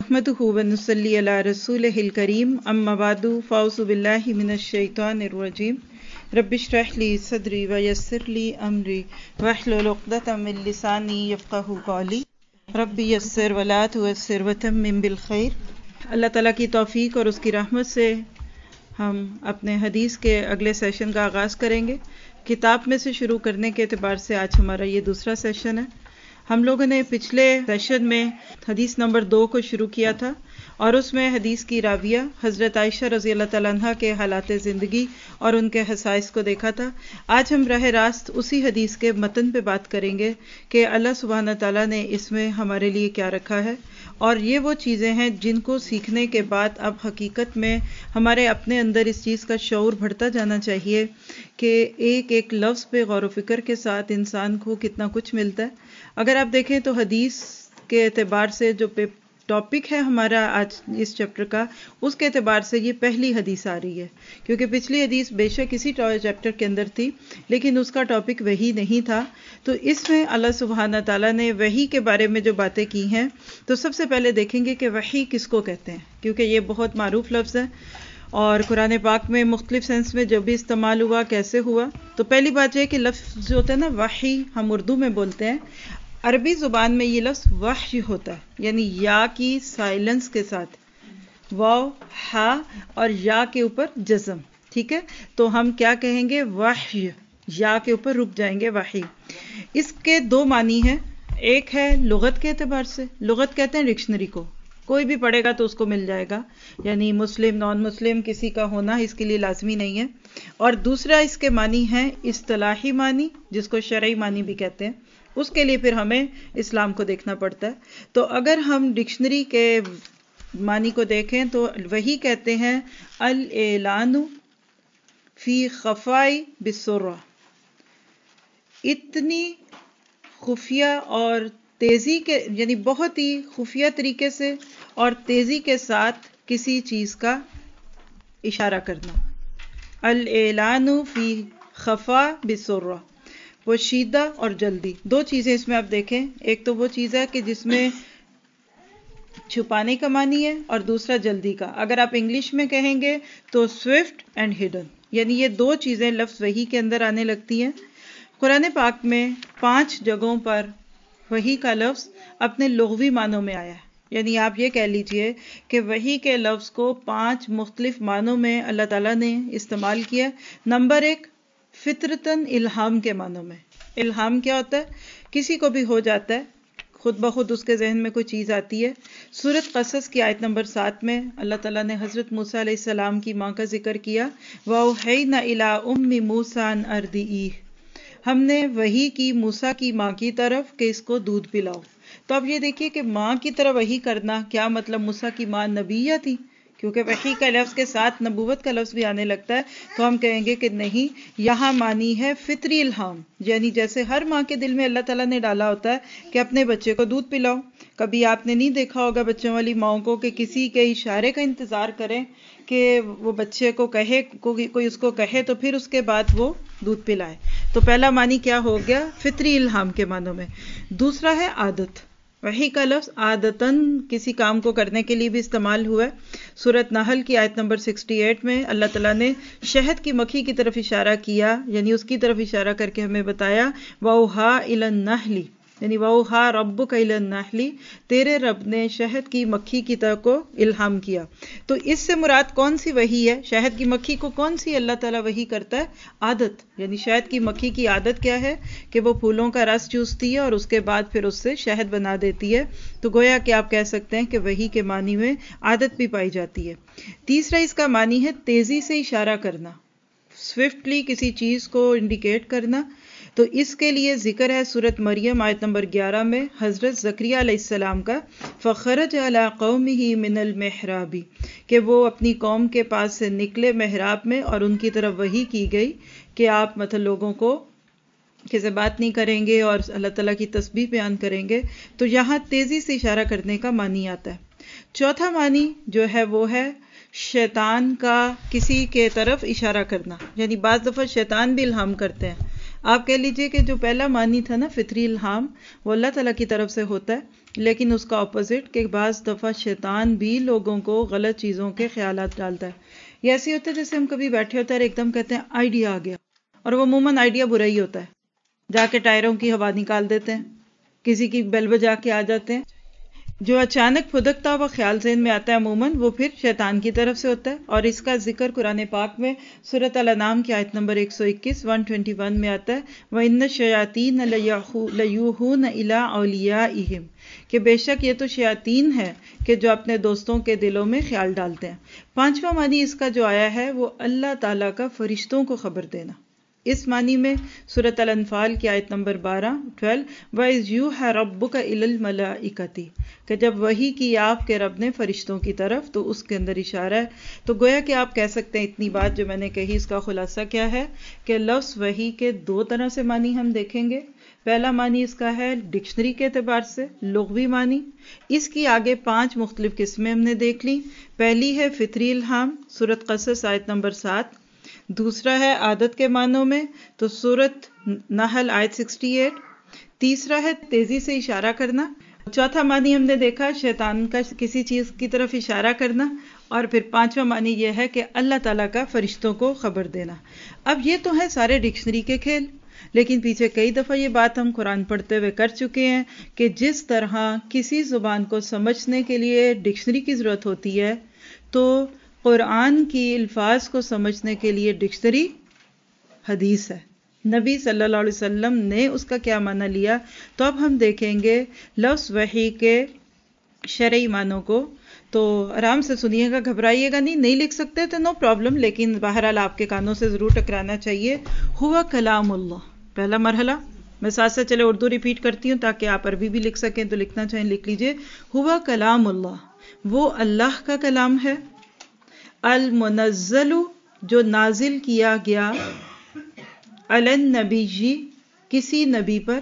नहमदुहु व नुसल्ली अला रसूलिहिल करीम अम्मा बादु फ़अऊज़ु बिल्लाहि मिनश शैतानिर रजीम रब्बिश्रह ली सदरी व यस्सिर ली अमरी वहलुल उक़दतम मिन लिसानी यफ़क़हू क़ौली रब्बी यस्सिर व ला तुयस्सिर व तम्मिम बिल खैर। अल्लाह ताला की तौफ़ीक और उसकी रहमत से हम अपने हदीस के अगले सेशन का आगाज़ करेंगे। किताब में से शुरू करने के एतबार से आज हमारा ये दूसरा सेशन है। हम लोगों ने पिछले सेशन में हदीस नंबर 2 को शुरू किया था और उसमें हदीस की राविया हज़रत आयशा रज़ी अल्लाह तआला अन्हा के हालात ज़िंदगी और उनके हसाइस को देखा था। आज हम राह रास्त उसी हदीस के मतन पे बात करेंगे कि अल्लाह सुब्हान तआला ने इसमें हमारे लिए क्या रखा है और ये वो चीज़ें हैं जिनको सीखने के बाद अब हकीकत में हमारे अपने अंदर इस चीज़ का शऊर बढ़ता जाना चाहिए कि एक एक लफ्ज़ पे गौर व फिक्र के साथ इंसान को कितना कुछ मिलता है। अगर आप देखें तो हदीस के एतबार से जो टॉपिक है हमारा आज इस चैप्टर का, उसके एतबार से ये पहली हदीस आ रही है, क्योंकि पिछली हदीस बेशक इसी चैप्टर के अंदर थी लेकिन उसका टॉपिक वही नहीं था। तो इसमें अल्लाह सुब्हाना ताला ने वही के बारे में जो बातें की हैं, तो सबसे पहले देखेंगे कि वही किसको कहते हैं, क्योंकि ये बहुत मारूफ लफ्ज़ है और कुरान पाक में मुख्तलिफ सेंस में जब भी इस्तेमाल हुआ कैसे हुआ। तो पहली बात यह कि लफ्ज़ जो होता है ना वही, हम उर्दू में बोलते हैं, अरबी ज़ुबान में ये लफ्ज़ वही होता है, यानी या की साइलेंस के साथ वाव हा और या के ऊपर जज़म। ठीक है, तो हम क्या कहेंगे, वही, या के ऊपर रुक जाएंगे वही। इसके दो मानी हैं, एक है लुगत के एतबार से, लुगत कहते हैं डिक्शनरी को, कोई भी पढ़ेगा तो उसको मिल जाएगा, यानी मुस्लिम नॉन मुस्लिम किसी का होना इसके लिए लाजमी नहीं है। और दूसरा इसके मानी है इस्तिलाही मानी, जिसको शरई मानी भी कहते हैं, उसके लिए फिर हमें इस्लाम को देखना पड़ता है। तो अगर हम डिक्शनरी के मानी को देखें तो वही कहते हैं अल एलानु फी खफाई बिसुर्रा, इतनी खुफिया और तेजी के, यानी बहुत ही खुफिया तरीके से और तेजी के साथ किसी चीज का इशारा करना। अल एलानु फी खफा बिसुर्रा, पोशीदा और जल्दी, दो चीजें इसमें आप देखें। एक तो वो चीज है कि जिसमें छुपाने का मानी है और दूसरा जल्दी का। अगर आप इंग्लिश में कहेंगे तो स्विफ्ट एंड हिडन, यानी ये दो चीजें लफ्ज वही के अंदर आने लगती हैं। कुरान पाक में 5 जगहों पर वही का लफ्ज अपने लुग़वी मानों में आया है, यानी आप ये कह लीजिए कि वही के लफ्ज को 5 मुख्तलिफ मानों में अल्लाह ताला ने इस्तेमाल किया। नंबर 1, फितरतन इल्हाम के मानों में। इल्हाम क्या होता है, किसी को भी हो जाता है, खुद ब खुद उसके जहन में कोई चीज़ आती है। सूरत क़सस की आयत नंबर 7 में अल्लाह ताला ने हज़रत मूसा अलैहिस्सलाम की माँ का जिक्र किया, वअौहैना इला उम्मी मूसा अन अर्दिईह, हमने वही की मूसा की माँ की तरफ कि इसको दूध पिलाओ। तो अब ये देखिए कि माँ की तरफ वही करना, क्या मतलब मूसा की माँ नबिया थी, क्योंकि वही का लफ्ज़ के साथ नबूवत का लफ्ज़ भी आने लगता है। तो हम कहेंगे कि नहीं, यहाँ मानी है फितरी इल्हाम, यानी जैसे हर माँ के दिल में अल्लाह ताला ने डाला होता है कि अपने बच्चे को दूध पिलाओ। कभी आपने नहीं देखा होगा बच्चों वाली माओं को कि किसी के इशारे का इंतज़ार करें कि वो बच्चे को कहे, कोई उसको कहे तो फिर उसके बाद वो दूध पिलाए। तो पहला मानी क्या हो गया, फितरी इल्हाम के मानों में। दूसरा है आदत, वही का लफ्ज़ आदतन किसी काम को करने के लिए भी इस्तेमाल हुआ है। सूरत नहल की आयत नंबर 68 में अल्लाह ताला ने शहद की मक्खी की तरफ इशारा किया, यानी उसकी तरफ इशारा करके हमें बताया, वौहा इलन नहली, यानी वौहा रब्बुका इलन नहली, तेरे रब ने शहद की मक्खी की तरफ को इल्हाम किया। तो इससे मुराद कौन सी वही है, शहद की मक्खी को कौन सी अल्लाह ताला वही करता है, आदत। यानी शहद की मक्खी की आदत क्या है कि वो फूलों का रस चूसती है और उसके बाद फिर उससे शहद बना देती है। तो गोया कि आप कह सकते हैं कि वही के मानी में आदत भी पाई जाती है। तीसरा इसका मानी है तेजी से इशारा करना, स्विफ्टली किसी चीज को इंडिकेट करना। तो इसके लिए जिक्र है सूरत मरियम आयत नंबर 11 में हजरत ज़करिया अलैहिस्सलाम का, फ़खरज अला कौमिही मिनल मेहराबी, कि वो अपनी कौम के पास से निकले मेहराब में और उनकी तरफ वही की गई कि आप मतलब लोगों को किसी बात नहीं करेंगे और अल्लाह ताला की तस्बीह बयान करेंगे। तो यहाँ तेजी से इशारा करने का मानी आता है। चौथा मानी जो है वो है शैतान का किसी के तरफ इशारा करना, यानी बाज़ दफ़ा शैतान भी इल्हाम करते हैं। آپ کہہ لیجئے کہ جو پہلا معنی تھا نا فطری الہام، وہ اللہ تعالیٰ کی طرف سے ہوتا ہے، لیکن اس کا اپوزٹ کہ بعض دفعہ شیطان بھی لوگوں کو غلط چیزوں کے خیالات ڈالتا ہے۔ یہ ایسے ہوتا ہے جیسے ہم کبھی بیٹھے ہوتے ہیں اور ایک دم کہتے ہیں آئیڈیا آ گیا، اور وہ عموماً آئیڈیا برا ہی ہوتا ہے، جا کے ٹائروں کی ہوا نکال دیتے ہیں، کسی کی بیل بجا کے آ جاتے ہیں۔ جو اچانک پھدکتا ہوا خیال ذہن میں آتا ہے عموماً وہ پھر شیطان کی طرف سے ہوتا ہے، اور اس کا ذکر قرآن پاک میں سورۃ الانعام کی آیت نمبر 121 121 میں آتا ہے، وَإِنَّ الشَّيَاطِينَ لَيُوحُونَ إِلَىٰ أَوْلِيَائِهِمْ، کہ بے شک یہ تو شیاطین ہے کہ جو اپنے دوستوں کے دلوں میں خیال ڈالتے ہیں۔ پانچواں معنی اس کا جو آیا ہے وہ اللہ تعالیٰ کا فرشتوں کو خبر دینا۔ اس معنی میں سورۃ الانفال کی آیت نمبر 12 وَإِذْ يُوحَىٰ رَبُّكَ إِلَى الْمَلَائِكَةِ، کہ جب وحی کی آپ کے رب نے فرشتوں کی طرف، تو اس کے اندر اشارہ ہے۔ تو گویا کہ آپ کہہ سکتے ہیں اتنی بات جو میں نے کہی اس کا خلاصہ کیا ہے کہ لفظ وحی کے دو طرح سے معنی ہم دیکھیں گے۔ پہلا معنی اس کا ہے ڈکشنری کے اعتبار سے لغوی معنی، اس کی آگے 5 مختلف قسمیں ہم نے دیکھ لی۔ پہلی ہے فطری الہام، سورۃ قصص آیت نمبر 7۔ دوسرا ہے عادت کے معنوں میں، تو سورۃ نحل آیت 68۔ تیسرا ہے تیزی سے اشارہ کرنا۔ چوتھا معنی ہم نے دیکھا شیطان کا کسی چیز کی طرف اشارہ کرنا، اور پھر پانچواں معنی یہ ہے کہ اللہ تعالیٰ کا فرشتوں کو خبر دینا۔ اب یہ تو ہے سارے ڈکشنری کے کھیل، لیکن پیچھے کئی دفعہ یہ بات ہم قرآن پڑھتے ہوئے کر چکے ہیں کہ جس طرح کسی زبان کو سمجھنے کے لیے ڈکشنری کی ضرورت ہوتی ہے، تو قرآن کی الفاظ کو سمجھنے کے لیے ڈکشنری حدیث ہے۔ نبی صلی اللہ علیہ وسلم نے اس کا کیا معنی لیا، تو اب ہم دیکھیں گے لفظ وحی کے شرعی معنوں کو۔ تو آرام سے سنیے گا، گھبرائیے گا نہیں لکھ سکتے تو نو پرابلم، لیکن بہرحال آپ کے کانوں سے ضرور ٹکرانا چاہیے۔ ہوا کلام اللہ، پہلا مرحلہ۔ میں ساتھ ساتھ چلے اردو ریپیٹ کرتی ہوں تاکہ آپ عربی بھی لکھ سکیں، تو لکھنا چاہیں لکھ لیجئے۔ ہوا کلام اللہ، وہ اللہ کا کلام ہے، المنزل، جو نازل کیا گیا، علی النبی، کسی نبی پر،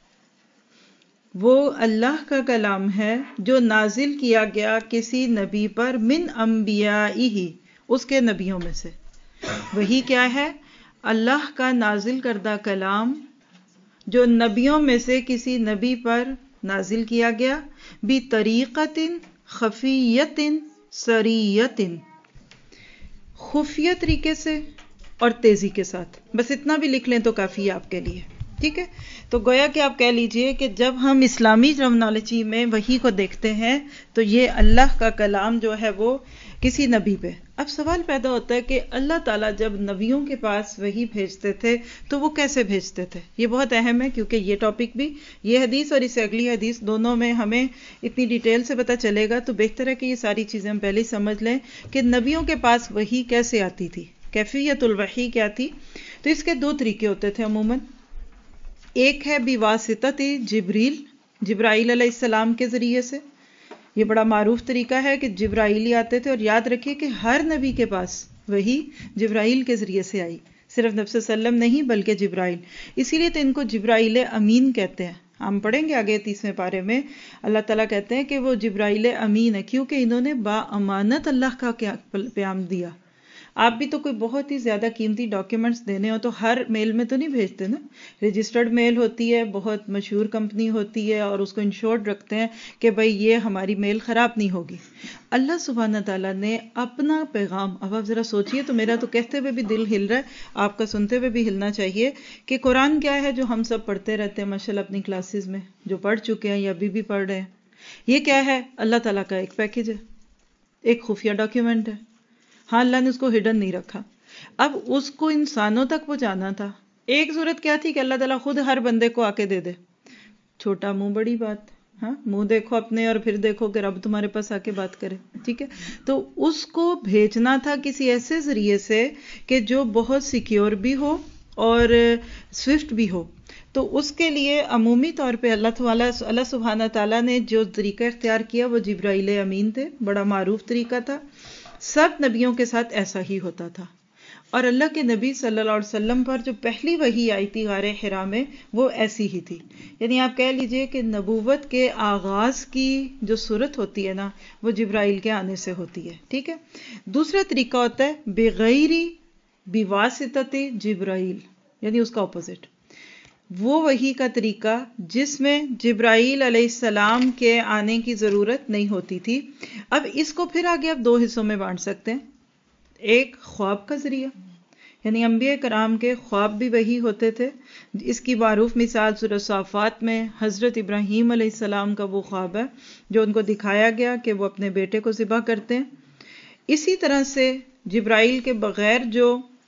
وہ اللہ کا کلام ہے جو نازل کیا گیا کسی نبی پر، من انبیائہ، اس کے نبیوں میں سے۔ وہی کیا ہے؟ اللہ کا نازل کردہ کلام جو نبیوں میں سے کسی نبی پر نازل کیا گیا، بطریقۃ خفیۃ سریۃ، خفیہ طریقے سے اور تیزی کے ساتھ۔ بس اتنا بھی لکھ لیں تو کافی ہے آپ کے لیے، ٹھیک ہے؟ تو گویا کہ آپ کہہ لیجئے کہ جب ہم اسلامی ٹرمنالوجی میں وحی کو دیکھتے ہیں تو یہ اللہ کا کلام جو ہے وہ کسی نبی پہ۔ اب سوال پیدا ہوتا ہے کہ اللہ تعالیٰ جب نبیوں کے پاس وحی بھیجتے تھے تو وہ کیسے بھیجتے تھے؟ یہ بہت اہم ہے، کیونکہ یہ ٹاپک بھی، یہ حدیث اور اس سے اگلی حدیث، دونوں میں ہمیں اتنی ڈیٹیل سے پتہ چلے گا، تو بہتر ہے کہ یہ ساری چیزیں ہم پہلے ہی سمجھ لیں کہ نبیوں کے پاس وحی کیسے آتی تھی، کیفیت الوحی کیا تھی۔ تو اس کے 2 طریقے ہوتے تھے عموماً۔ ایک ہے بواسطۃ جبریل، جبرائیل علیہ السلام کے ذریعے سے۔ یہ بڑا معروف طریقہ ہے کہ جبرائیل ہی آتے تھے، اور یاد رکھیے کہ ہر نبی کے پاس وحی جبرائیل کے ذریعے سے آئی، صرف نبی صلی اللہ علیہ وسلم نہیں بلکہ جبرائیل۔ اسی لیے تو ان کو جبرائیل امین کہتے ہیں۔ ہم پڑھیں گے آگے 30ویں پارے میں، اللہ تعالیٰ کہتے ہیں کہ وہ جبرائیل امین ہے، کیونکہ انہوں نے با امانت اللہ کا پیغام دیا۔ آپ بھی تو کوئی بہت ہی زیادہ قیمتی ڈاکیومنٹس دینے ہو تو ہر میل میں تو نہیں بھیجتے نا، رجسٹرڈ میل ہوتی ہے، بہت مشہور کمپنی ہوتی ہے، اور اس کو انشورڈ رکھتے ہیں کہ بھئی یہ ہماری میل خراب نہیں ہوگی۔ اللہ سبحانہ تعالیٰ نے اپنا پیغام، اب آپ ذرا سوچئے، تو میرا تو کہتے ہوئے بھی دل ہل رہا ہے، آپ کا سنتے ہوئے بھی ہلنا چاہیے، کہ قرآن کیا ہے جو ہم سب پڑھتے رہتے ہیں ماشاءاللہ اپنی کلاسز میں، جو پڑھ چکے ہیں یا ابھی بھی پڑھ رہے ہیں۔ یہ کیا ہے؟ اللہ تعالیٰ کا ایک پیکج ہے، ایک خفیہ ڈاکیومنٹ ہے۔ ہاں، اللہ نے اس کو ہڈن نہیں رکھا۔ اب اس کو انسانوں تک پہنچانا تھا۔ ایک صورت کیا تھی کہ اللہ تعالیٰ خود ہر بندے کو آ کے دے دے، چھوٹا منہ بڑی بات، ہاں، منہ دیکھو اپنے اور پھر دیکھو کہ رب تمہارے پاس آ کے بات کرے، ٹھیک ہے؟ تو اس کو بھیجنا تھا کسی ایسے ذریعے سے کہ جو بہت سیکیور بھی ہو اور سوئفٹ بھی ہو۔ تو اس کے لیے عمومی طور پہ اللہ سبحانہ تعالیٰ نے جو طریقہ اختیار کیا وہ جبرائیل امین تھے، بڑا معروف طریقہ تھا، سب نبیوں کے ساتھ ایسا ہی ہوتا تھا۔ اور اللہ کے نبی صلی اللہ علیہ وسلم پر جو پہلی وحی آئی تھی غار حرا میں، وہ ایسی ہی تھی۔ یعنی آپ کہہ لیجئے کہ نبوت کے آغاز کی جو صورت ہوتی ہے نا، وہ جبرائیل کے آنے سے ہوتی ہے، ٹھیک ہے؟ دوسرا طریقہ ہوتا ہے بغیر بواسطۃ جبرائیل، یعنی اس کا اپوزٹ۔ وہ وحی کا طریقہ جس میں جبرائیل علیہ السلام کے آنے کی ضرورت نہیں ہوتی تھی. اب اس کو پھر آگے آپ دو حصوں میں بانٹ سکتے ہیں. ایک خواب کا ذریعہ، یعنی انبیاء کرام کے خواب بھی وحی ہوتے تھے. اس کی معروف مثال سورہ صافات میں حضرت ابراہیم علیہ السلام کا وہ خواب ہے جو ان کو دکھایا گیا کہ وہ اپنے بیٹے کو ذبح کرتے ہیں. اسی طرح سے جبرائیل کے بغیر جو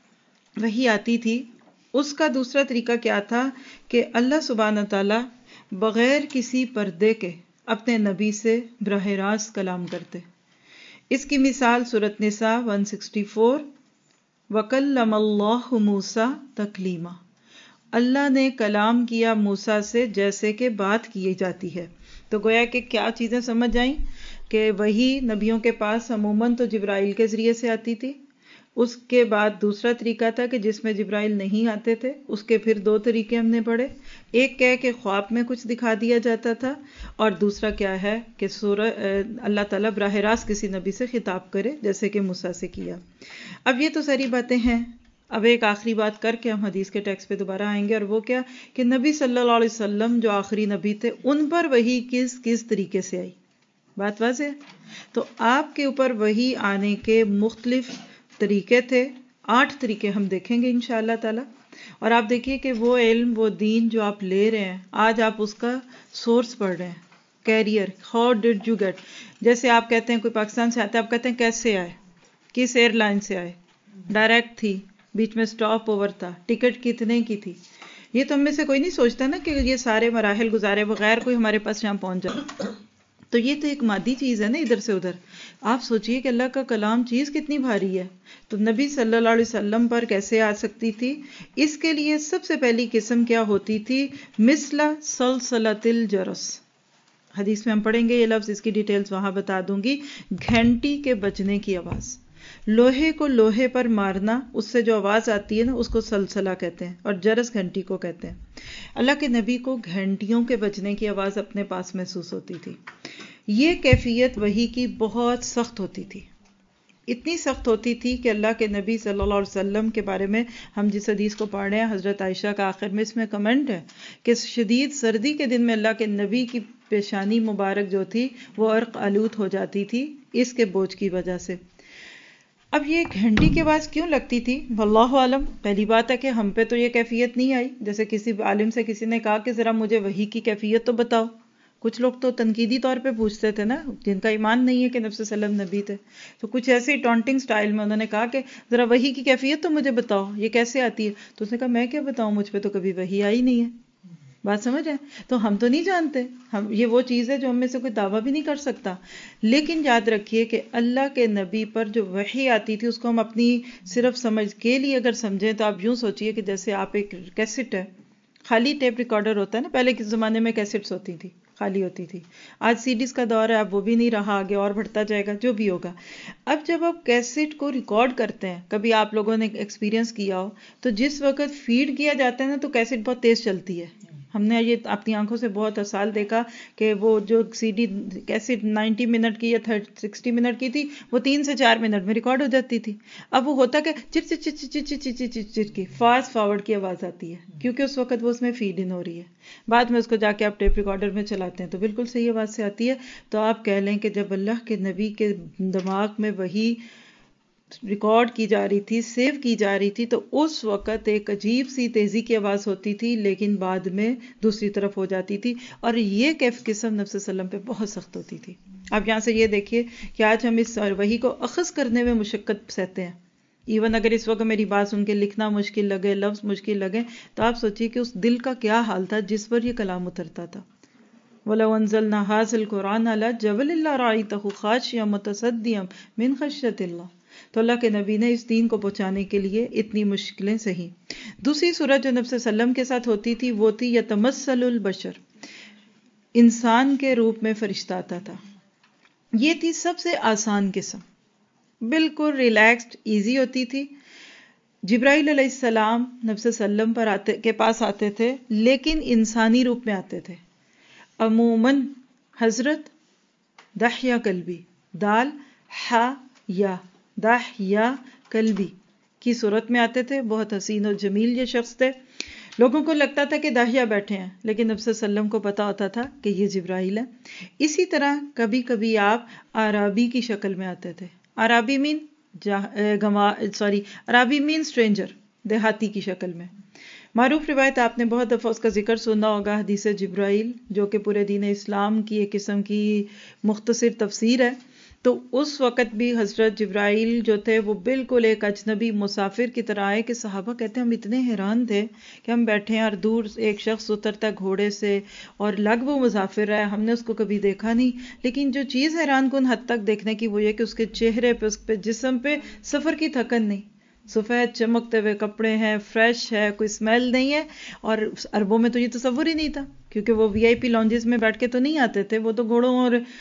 وحی آتی تھی اس کا دوسرا طریقہ کیا تھا کہ اللہ سبحانہ تعالیٰ بغیر کسی پردے کے اپنے نبی سے براہ راست کلام کرتے. اس کی مثال سورۃ نساء 164 وَكَلَّمَ اللَّهُ مُوسَىٰ تَكْلِيمًا، اللہ نے کلام کیا موسیٰ سے جیسے کہ بات کی جاتی ہے. تو گویا کہ کیا چیزیں سمجھ آئیں کہ وہی نبیوں کے پاس عموماً تو جبرائیل کے ذریعے سے آتی تھی. اس کے بعد دوسرا طریقہ تھا کہ جس میں جبرائیل نہیں آتے تھے، اس کے پھر دو طریقے ہم نے پڑھے. ایک کیا ہے کہ خواب میں کچھ دکھا دیا جاتا تھا، اور دوسرا کیا ہے کہ اللہ تعالیٰ براہ راست کسی نبی سے خطاب کرے جیسے کہ موسیٰ سے کیا. اب یہ تو ساری باتیں ہیں. اب ایک آخری بات کر کے ہم حدیث کے ٹیکسٹ پہ دوبارہ آئیں گے، اور وہ کیا کہ نبی صلی اللہ علیہ وسلم جو آخری نبی تھے ان پر وحی کس طریقے سے آئی. بات واضح ہے. تو آپ کے اوپر وحی آنے کے مختلف طریقے تھے. 8 طریقے ہم دیکھیں گے انشاءاللہ تعالی. اور آپ دیکھیے کہ وہ علم، وہ دین جو آپ لے رہے ہیں، آج آپ اس کا سورس پڑھ رہے ہیں. Career, how did you get. جیسے آپ کہتے ہیں کوئی پاکستان سے آتا ہے، آپ کہتے ہیں کیسے آئے، کس ایئر لائن سے آئے، ڈائریکٹ تھی، بیچ میں سٹاپ اوور تھا، ٹکٹ کتنے کی تھی. یہ تو ہم میں سے کوئی نہیں سوچتا نا کہ یہ سارے مراحل گزارے بغیر کوئی ہمارے پاس یہاں پہنچ جائے. تو یہ تو ایک مادی چیز ہے نا ادھر سے ادھر. آپ سوچئے کہ اللہ کا کلام چیز کتنی بھاری ہے. تو نبی صلی اللہ علیہ وسلم پر کیسے آ سکتی تھی؟ اس کے لیے سب سے پہلی قسم کیا ہوتی تھی؟ مثل سلسلۃ الجرس. حدیث میں ہم پڑھیں گے یہ لفظ، اس کی ڈیٹیلز وہاں بتا دوں گی. گھنٹی کے بجنے کی آواز. لوہے کو لوہے پر مارنا، اس سے جو آواز آتی ہے نا اس کو سلسلہ کہتے ہیں، اور جرس گھنٹی کو کہتے ہیں. اللہ کے نبی کو گھنٹیوں کے بجنے کی آواز اپنے پاس محسوس ہوتی تھی. یہ کیفیت وحی کی بہت سخت ہوتی تھی. اتنی سخت ہوتی تھی کہ اللہ کے نبی صلی اللہ علیہ وسلم کے بارے میں ہم جس حدیث کو پڑھ رہے ہیں، حضرت عائشہ کا آخر میں اس میں کمنٹ ہے کہ شدید سردی کے دن میں اللہ کے نبی کی پیشانی مبارک جو تھی وہ عرق آلود ہو جاتی تھی اس کے بوجھ کی وجہ سے. اب یہ گھنٹی کی آواز کیوں لگتی تھی؟ واللہ عالم. پہلی بات ہے کہ ہم پہ تو یہ کیفیت نہیں آئی. جیسے کسی عالم سے کسی نے کہا کہ ذرا مجھے وحی کی کیفیت تو بتاؤ. کچھ لوگ تو تنقیدی طور پہ پوچھتے تھے نا، جن کا ایمان نہیں ہے کہ نبی صلی اللہ علیہ وسلم نبی تھے، تو کچھ ایسے ہی ٹونٹنگ سٹائل میں انہوں نے کہا کہ ذرا وحی کی کیفیت تو مجھے بتاؤ، یہ کیسے آتی ہے. تو اس نے کہا میں کیا بتاؤں، مجھ پہ تو کبھی وحی آئی نہیں ہے. بات سمجھ ہے؟ تو ہم تو نہیں جانتے. ہم یہ وہ چیز ہے جو ہم میں سے کوئی دعویٰ بھی نہیں کر سکتا. لیکن یاد رکھیے کہ اللہ کے نبی پر جو وحی آتی تھی اس کو ہم اپنی صرف سمجھ کے لیے اگر سمجھیں تو آپ یوں سوچئے کہ جیسے آپ ایک کیسٹ ہے، خالی ٹیپ ریکارڈر ہوتا ہے نا، پہلے کے زمانے میں کیسٹس ہوتی تھی، خالی ہوتی تھی. آج سی ڈیز کا دور ہے، اب وہ بھی نہیں رہا، آگے اور بڑھتا جائے گا جو بھی ہوگا. اب جب آپ کیسٹ کو ریکارڈ کرتے ہیں، کبھی آپ لوگوں نے ایکسپیرینس کیا ہو تو جس وقت فیڈ کیا جاتا ہے نا تو کیسٹ بہت تیز چلتی ہے. ہم نے یہ اپنی آنکھوں سے بہت سال دیکھا کہ وہ جو سی ڈی کیسٹ 90 منٹ کی یا 60 منٹ کی تھی وہ 3 سے 4 منٹ میں ریکارڈ ہو جاتی تھی. اب وہ ہوتا کہ چٹ چٹ چٹ چٹ چٹ چٹ چٹ کی فاسٹ فارورڈ کی آواز آتی ہے کیونکہ اس وقت وہ اس میں فیڈ ان ہو رہی ہے. بعد میں اس کو جا کے آپ ٹیپ ریکارڈر میں چلاتے ہیں تو بالکل صحیح آواز سے آتی ہے. تو آپ کہہ لیں کہ جب اللہ کے نبی کے دماغ میں وہی ریکارڈ کی جا رہی تھی، سیو کی جا رہی تھی، تو اس وقت ایک عجیب سی تیزی کی آواز ہوتی تھی لیکن بعد میں دوسری طرف ہو جاتی تھی. اور یہ کیف قسم نبی صلی اللہ علیہ وسلم پہ بہت سخت ہوتی تھی. اب یہاں سے یہ دیکھیے کہ آج ہم اس وحی کو اخذ کرنے میں مشقت سہتے ہیں. ایون اگر اس وقت میری بات سن کے لکھنا مشکل لگے، لفظ مشکل لگے، تو آپ سوچیے کہ اس دل کا کیا حال تھا جس پر یہ کلام اترتا تھا. وَلَوْ أَنزَلْنَا هَٰذَا الْقُرْآنَ عَلَىٰ جَبَلٍ لَّرَأَيْتَهُ خَاشِعًا مُّتَصَدِّعًا مِّنْ خَشْيَةِ اللَّهِ. تو اللہ کے نبی نے اس دین کو پہنچانے کے لیے اتنی مشکلیں سہی. دوسری صورت جو نبی صلی اللہ علیہ وسلم کے ساتھ ہوتی تھی وہ تھی یتمثل البشر، انسان کے روپ میں فرشتہ آتا تھا. یہ تھی سب سے آسان قسم، بالکل ریلیکسڈ ایزی ہوتی تھی. جبرائیل علیہ السلام نبی صلی اللہ علیہ وسلم کے پاس آتے تھے لیکن انسانی روپ میں آتے تھے. عموماً حضرت دحیہ کلبی، دال ہا یا دحیہ کلبی کی صورت میں آتے تھے. بہت حسین و جمیل یہ شخص تھے. لوگوں کو لگتا تھا کہ داہیہ بیٹھے ہیں، لیکن نبی صلی اللہ علیہ وسلم کو پتا ہوتا تھا کہ یہ جبرائیل ہے۔ اسی طرح کبھی کبھی آپ عرابی کی شکل میں آتے تھے۔ عرابی عرابی مین اسٹرینجر، دیہاتی کی شکل میں۔ معروف روایت آپ نے بہت دفعہ اس کا ذکر سنا ہوگا، حدیث جبرائیل، جو کہ پورے دین اسلام کی ایک قسم کی مختصر تفسیر ہے۔ تو اس وقت بھی حضرت جبرائیل جو تھے وہ بالکل ایک اجنبی مسافر کی طرح آئے کہ صحابہ کہتے ہیں ہم اتنے حیران تھے کہ ہم بیٹھے ہیں اور دور ایک شخص اترتا ہے گھوڑے سے اور لگ وہ مسافر ہے، ہم نے اس کو کبھی دیکھا نہیں، لیکن جو چیز حیران کن حد تک دیکھنے کی وہ یہ کہ اس کے چہرے پہ، اس پہ جسم پہ سفر کی تھکن نہیں، سفید چمکتے ہوئے کپڑے ہیں، فریش ہے، کوئی اسمیل نہیں ہے۔ اور عربوں میں تو یہ تصور ہی نہیں تھا، کیونکہ وہ وی آئی پی لانجز میں بیٹھ کے تو نہیں آتے تھے، وہ تو گھوڑوں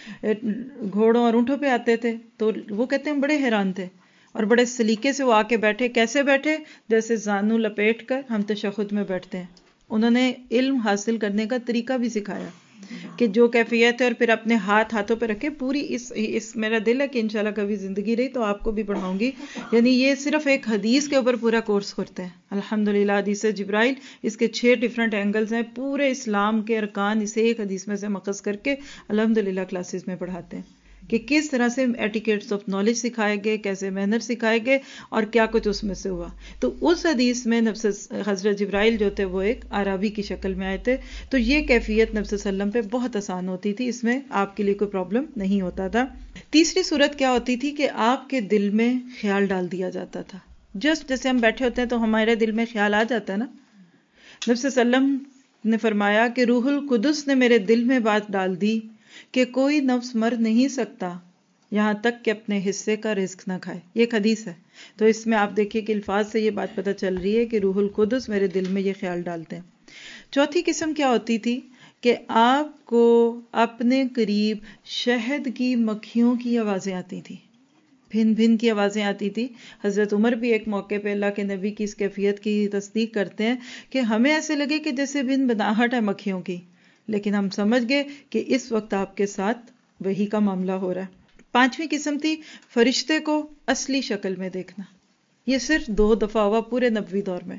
اور اونٹوں پہ آتے تھے۔ تو وہ کہتے ہیں بڑے حیران تھے اور بڑے سلیقے سے وہ آ کے بیٹھے۔ کیسے بیٹھے؟ جیسے زانو لپیٹ کر ہم تشہد میں بیٹھتے ہیں۔ انہوں نے علم حاصل کرنے کا طریقہ بھی سکھایا کہ جو کیفیت ہے، اور پھر اپنے ہاتھوں پہ رکھے۔ پوری اس میرا دل ہے کہ انشاءاللہ کبھی زندگی رہی تو آپ کو بھی پڑھاؤں گی، یعنی یہ صرف ایک حدیث کے اوپر پورا کورس کرتے ہیں الحمدللہ۔ حدیث جبرائیل، اس کے 6 ڈیفرنٹ اینگلز ہیں، پورے اسلام کے ارکان اسے ایک حدیث میں سے مختص کر کے الحمدللہ کلاسز میں پڑھاتے ہیں کہ کس طرح سے ایٹیکیٹس آف نالج سکھائے گئے، کیسے مینر سکھائے گئے اور کیا کچھ اس میں سے ہوا۔ تو اس حدیث میں حضرت جبرائیل جو تھے وہ ایک عربی کی شکل میں آئے تھے۔ تو یہ کیفیت نبی صلی اللہ علیہ وسلم پہ بہت آسان ہوتی تھی، اس میں آپ کے لیے کوئی پرابلم نہیں ہوتا تھا۔ تیسری صورت کیا ہوتی تھی کہ آپ کے دل میں خیال ڈال دیا جاتا تھا۔ جسٹ جیسے ہم بیٹھے ہوتے ہیں تو ہمارے دل میں خیال آ جاتا ہے نا۔ نبی صلی اللہ علیہ وسلم نے فرمایا کہ روح القدس نے میرے دل میں بات ڈال دی کہ کوئی نفس مر نہیں سکتا یہاں تک کہ اپنے حصے کا رزق نہ کھائے۔ یہ ایک حدیث ہے، تو اس میں آپ دیکھیے کہ الفاظ سے یہ بات پتہ چل رہی ہے کہ روح القدس میرے دل میں یہ خیال ڈالتے ہیں۔ چوتھی قسم کیا ہوتی تھی کہ آپ کو اپنے قریب شہد کی مکھیوں کی آوازیں آتی تھی، بھن بھن کی آوازیں آتی تھی۔ حضرت عمر بھی ایک موقع پہ اللہ کے نبی کی اس کیفیت کی تصدیق کرتے ہیں کہ ہمیں ایسے لگے کہ جیسے بھن بھناہٹ ہے مکھیوں کی، لیکن ہم سمجھ گئے کہ اس وقت آپ کے ساتھ وحی کا معاملہ ہو رہا ہے۔ پانچویں قسم تھی فرشتے کو اصلی شکل میں دیکھنا۔ یہ صرف 2 دفعہ ہوا پورے نبوی دور میں۔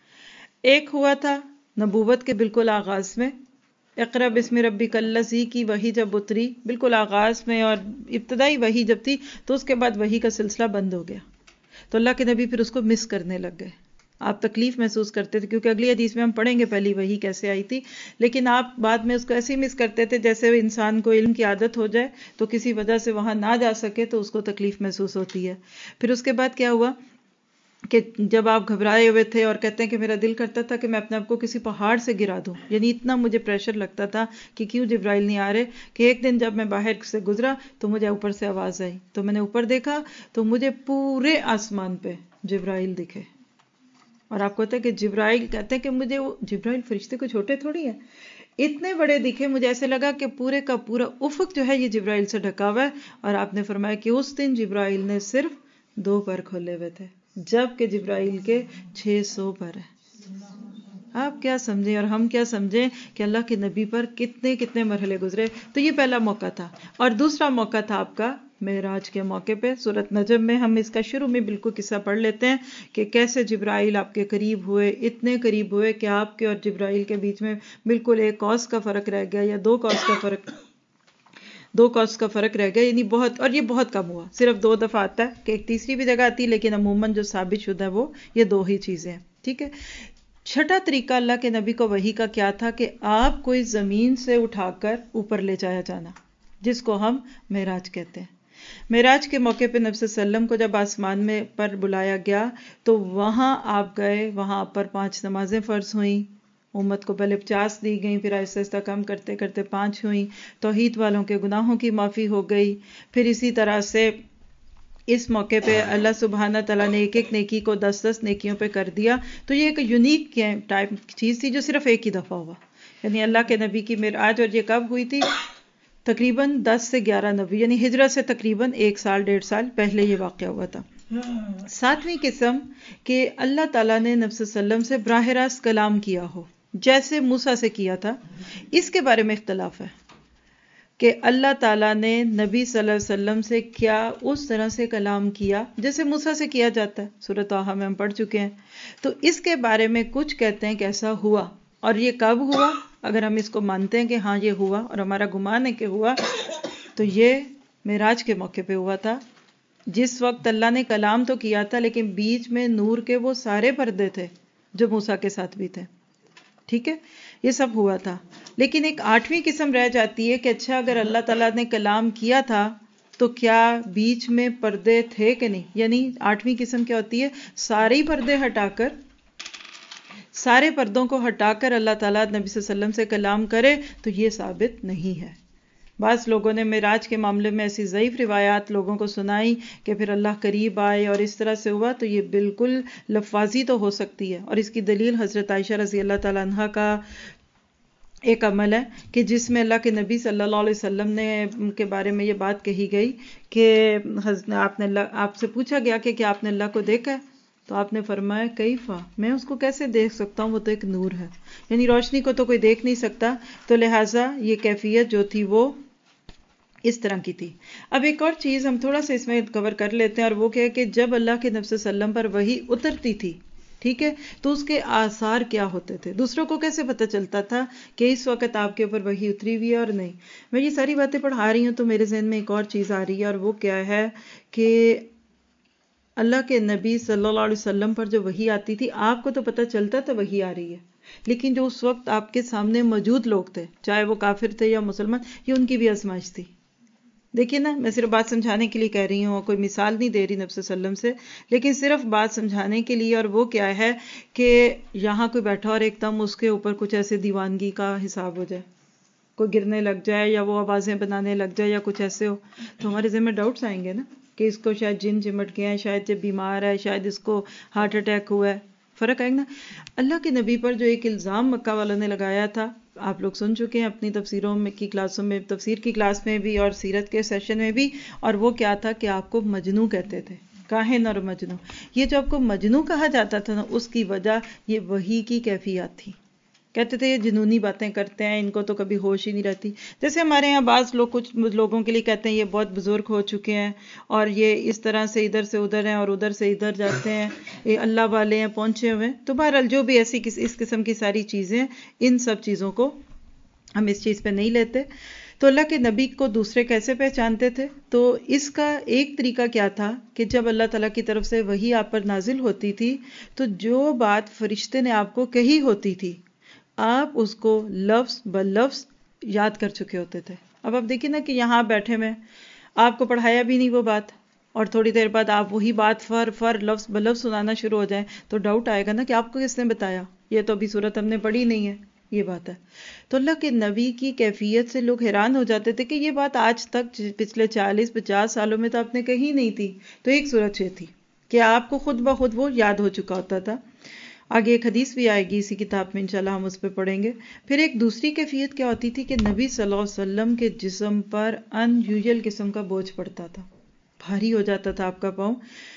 ایک ہوا تھا نبوت کے بالکل آغاز میں، اقرا بسم ربک الذی کی وحی جب اتری بالکل آغاز میں، اور ابتدائی وحی جب تھی تو اس کے بعد وحی کا سلسلہ بند ہو گیا، تو اللہ کے نبی پھر اس کو مس کرنے لگ گئے۔ آپ تکلیف محسوس کرتے تھے، کیونکہ اگلی حدیث میں ہم پڑھیں گے پہلی وحی کیسے آئی تھی، لیکن آپ بعد میں اس کو ایسے ہی مس کرتے تھے جیسے انسان کو علم کی عادت ہو جائے تو کسی وجہ سے وہاں نہ جا سکے تو اس کو تکلیف محسوس ہوتی ہے۔ پھر اس کے بعد کیا ہوا کہ جب آپ گھبرائے ہوئے تھے اور کہتے ہیں کہ میرا دل کرتا تھا کہ میں اپنے آپ کو کسی پہاڑ سے گرا دوں، یعنی اتنا مجھے پریشر لگتا تھا کہ کیوں جبرائیل نہیں آ رہے، کہ ایک دن جب میں باہر سے گزرا تو مجھے اوپر سے آواز آئی، تو میں نے اوپر دیکھا تو مجھے پورے آسمان پہ جبرائیل دکھے۔ اور آپ کو پتہ ہے کہ جبرائیل کہتے ہیں کہ مجھے وہ جبرائیل فرشتے کو چھوٹے تھوڑی ہیں، اتنے بڑے دکھے، مجھے ایسے لگا کہ پورے کا پورا افق جو ہے یہ جبرائیل سے ڈھکا ہوا ہے۔ اور آپ نے فرمایا کہ اس دن جبرائیل نے صرف 2 پر کھولے ہوئے تھے، جبکہ جبرائیل کے 600 پر ہیں۔ آپ کیا سمجھیں اور ہم کیا سمجھیں کہ اللہ کے نبی پر کتنے کتنے مرحلے گزرے۔ تو یہ پہلا موقع تھا، اور دوسرا موقع تھا آپ کا معراج کے موقع پہ۔ سورۃ نجم میں ہم اس کا شروع میں بالکل قصہ پڑھ لیتے ہیں کہ کیسے جبرائیل آپ کے قریب ہوئے، اتنے قریب ہوئے کہ آپ کے اور جبرائیل کے بیچ میں بالکل 1 کوس کا فرق رہ گیا، یا 2 کوس کا فرق رہ گیا، یعنی بہت، اور یہ بہت کم ہوا، صرف 2 دفعہ آتا ہے کہ ایک تیسری بھی جگہ آتی ہے، لیکن عموماً جو ثابت شدہ ہے وہ یہ 2 ہی چیزیں ہیں، ٹھیک ہے۔ چھٹا طریقہ اللہ کے نبی کو وحی کا کیا تھا کہ آپ کو اس زمین سے اٹھا کر اوپر لے جایا جانا، جس کو ہم معراج کہتے ہیں۔ معراج کے موقع پہ نبی صلی اللہ علیہ وسلم کو جب آسمان میں پر بلایا گیا تو وہاں آپ گئے، وہاں آپ پر 5 نمازیں فرض ہوئیں، امت کو پہلے 50 دی گئیں، پھر آہستہ آہستہ کم کرتے کرتے 5 ہوئیں، توحید والوں کے گناہوں کی معافی ہو گئی۔ پھر اسی طرح سے اس موقع پہ اللہ سبحانہ تعالیٰ نے ایک ایک نیکی کو 10 نیکیوں پہ کر دیا۔ تو یہ ایک یونیک ٹائپ چیز تھی جو صرف ایک ہی دفعہ ہوا، یعنی اللہ کے نبی کی معراج، اور یہ کب ہوئی تھی؟ تقریباً 10 سے 11 نبی، یعنی ہجرت سے تقریباً 1 سال 1.5 سال پہلے یہ واقعہ ہوا تھا۔ 7ویں قسم کہ اللہ تعالیٰ نے نبی صلی اللہ علیہ وسلم سے براہ راست کلام کیا ہو، جیسے موسیٰ سے کیا تھا۔ اس کے بارے میں اختلاف ہے کہ اللہ تعالیٰ نے نبی صلی اللہ علیہ وسلم سے کیا اس طرح سے کلام کیا جیسے موسیٰ سے کیا جاتا ہے، سورۃ طٰہٰ میں ہم پڑھ چکے ہیں. تو اس کے بارے میں کچھ کہتے ہیں کہ ایسا ہوا، اور یہ کب ہوا؟ اگر ہم اس کو مانتے ہیں کہ ہاں یہ ہوا اور ہمارا گمان ہے کہ ہوا، تو یہ معراج کے موقع پہ ہوا تھا، جس وقت اللہ نے کلام تو کیا تھا لیکن بیچ میں نور کے وہ سارے پردے تھے جو موسیٰ کے ساتھ بھی تھے. ٹھیک ہے، یہ سب ہوا تھا. لیکن ایک 8ویں قسم رہ جاتی ہے کہ اچھا اگر اللہ تعالیٰ نے کلام کیا تھا تو کیا بیچ میں پردے تھے کہ نہیں؟ یعنی 8ویں قسم کیا ہوتی ہے؟ سارے پردے ہٹا کر، سارے پردوں کو ہٹا کر اللہ تعالیٰ نبی صلی اللہ علیہ وسلم سے کلام کرے، تو یہ ثابت نہیں ہے. بعض لوگوں نے معراج کے معاملے میں ایسی ضعیف روایات لوگوں کو سنائی کہ پھر اللہ قریب آئے اور اس طرح سے ہوا، تو یہ بالکل لفاظی تو ہو سکتی ہے. اور اس کی دلیل حضرت عائشہ رضی اللہ تعالیٰ عنہا کا ایک عمل ہے کہ جس میں اللہ کے نبی صلی اللہ علیہ وسلم نے کے بارے میں یہ بات کہی گئی کہ آپ سے پوچھا گیا کہ کیا آپ نے اللہ کو دیکھا ہے؟ تو آپ نے فرمایا کیفا، میں اس کو کیسے دیکھ سکتا ہوں، وہ تو ایک نور ہے. یعنی روشنی کو تو کوئی دیکھ نہیں سکتا، تو لہٰذا یہ کیفیت جو تھی وہ اس طرح کی تھی. اب ایک اور چیز ہم تھوڑا سا اس میں کور کر لیتے ہیں، اور وہ کیا ہے کہ جب اللہ کے نبی صلی اللہ علیہ وسلم پر وحی اترتی تھی، ٹھیک ہے، تو اس کے آثار کیا ہوتے تھے؟ دوسروں کو کیسے پتہ چلتا تھا کہ اس وقت آپ کے اوپر وحی اتری ہوئی ہے اور نہیں؟ میں یہ ساری باتیں پڑھا رہی ہوں تو میرے ذہن میں ایک اور چیز آ رہی ہے، اور وہ کیا ہے کہ اللہ کے نبی صلی اللہ علیہ وسلم پر جو وحی آتی تھی، آپ کو تو پتہ چلتا تھا وحی آ رہی ہے، لیکن جو اس وقت آپ کے سامنے موجود لوگ تھے، چاہے وہ کافر تھے یا مسلمان، یہ ان کی بھی آزمائش تھی. دیکھیے نا، میں صرف بات سمجھانے کے لیے کہہ رہی ہوں، کوئی مثال نہیں دے رہی نبی صلی اللہ علیہ وسلم سے، لیکن صرف بات سمجھانے کے لیے. اور وہ کیا ہے کہ یہاں کوئی بیٹھا اور ایک دم اس کے اوپر کچھ ایسے دیوانگی کا حساب ہو جائے، کوئی گرنے لگ جائے یا وہ آوازیں بنانے لگ جائے یا کچھ ایسے ہو، تو ہمارے ذہن میں ڈاؤٹس آئیں گے نا کہ اس کو شاید جن چمٹ گیا ہے، شاید یہ بیمار ہے، شاید اس کو ہارٹ اٹیک ہوا ہے. فرق آئے گا. اللہ کے نبی پر جو ایک الزام مکہ والوں نے لگایا تھا، آپ لوگ سن چکے ہیں اپنی تفسیروں میں کی کلاسوں میں، تفسیر کی کلاس میں بھی اور سیرت کے سیشن میں بھی. اور وہ کیا تھا کہ آپ کو مجنوں کہتے تھے، کاہن اور مجنوں. یہ جو آپ کو مجنوں کہا جاتا تھا نا، اس کی وجہ یہ وحی کی کیفیات تھی. کہتے تھے یہ جنونی باتیں کرتے ہیں، ان کو تو کبھی ہوش ہی نہیں رہتی. جیسے ہمارے یہاں بعض لوگ کچھ لوگوں کے لیے کہتے ہیں یہ بہت بزرگ ہو چکے ہیں اور یہ اس طرح سے ادھر سے ادھر ہیں اور ادھر سے ادھر جاتے ہیں، یہ اللہ والے ہیں، پہنچے ہوئے. تو بہرحال جو بھی ایسی اس قسم کی ساری چیزیں، ان سب چیزوں کو ہم اس چیز پہ نہیں لیتے. تو اللہ کے نبی کو دوسرے کیسے پہچانتے تھے؟ تو اس کا ایک طریقہ کیا تھا کہ جب اللہ تعالیٰ کی طرف سے وحی آپ پر نازل ہوتی تھی، تو جو بات فرشتے نے آپ کو کہی ہوتی تھی، آپ اس کو لفظ بلفظ یاد کر چکے ہوتے تھے. اب آپ دیکھیں نا کہ یہاں بیٹھے میں آپ کو پڑھایا بھی نہیں وہ بات، اور تھوڑی دیر بعد آپ وہی بات فر لفظ بلفظ سنانا شروع ہو جائیں، تو ڈاؤٹ آئے گا نا کہ آپ کو کس نے بتایا، یہ تو ابھی صورت ہم نے پڑھی نہیں ہے. یہ بات ہے. تو اللہ کے نبی کی کیفیت سے لوگ حیران ہو جاتے تھے کہ یہ بات آج تک پچھلے 40-50 سالوں میں تو آپ نے کہی نہیں تھی. تو ایک صورت یہ تھی کہ آپ کو خود بخود وہ یاد ہو چکا ہوتا تھا. آگے ایک حدیث بھی آئے گی اسی کتاب میں، انشاءاللہ ہم اس پہ پڑھیں گے. پھر ایک دوسری کیفیت کیا ہوتی تھی کہ نبی صلی اللہ علیہ وسلم کے جسم پر ان یوزل قسم کا بوجھ پڑتا تھا، بھاری ہو جاتا تھا آپ کا پاؤں.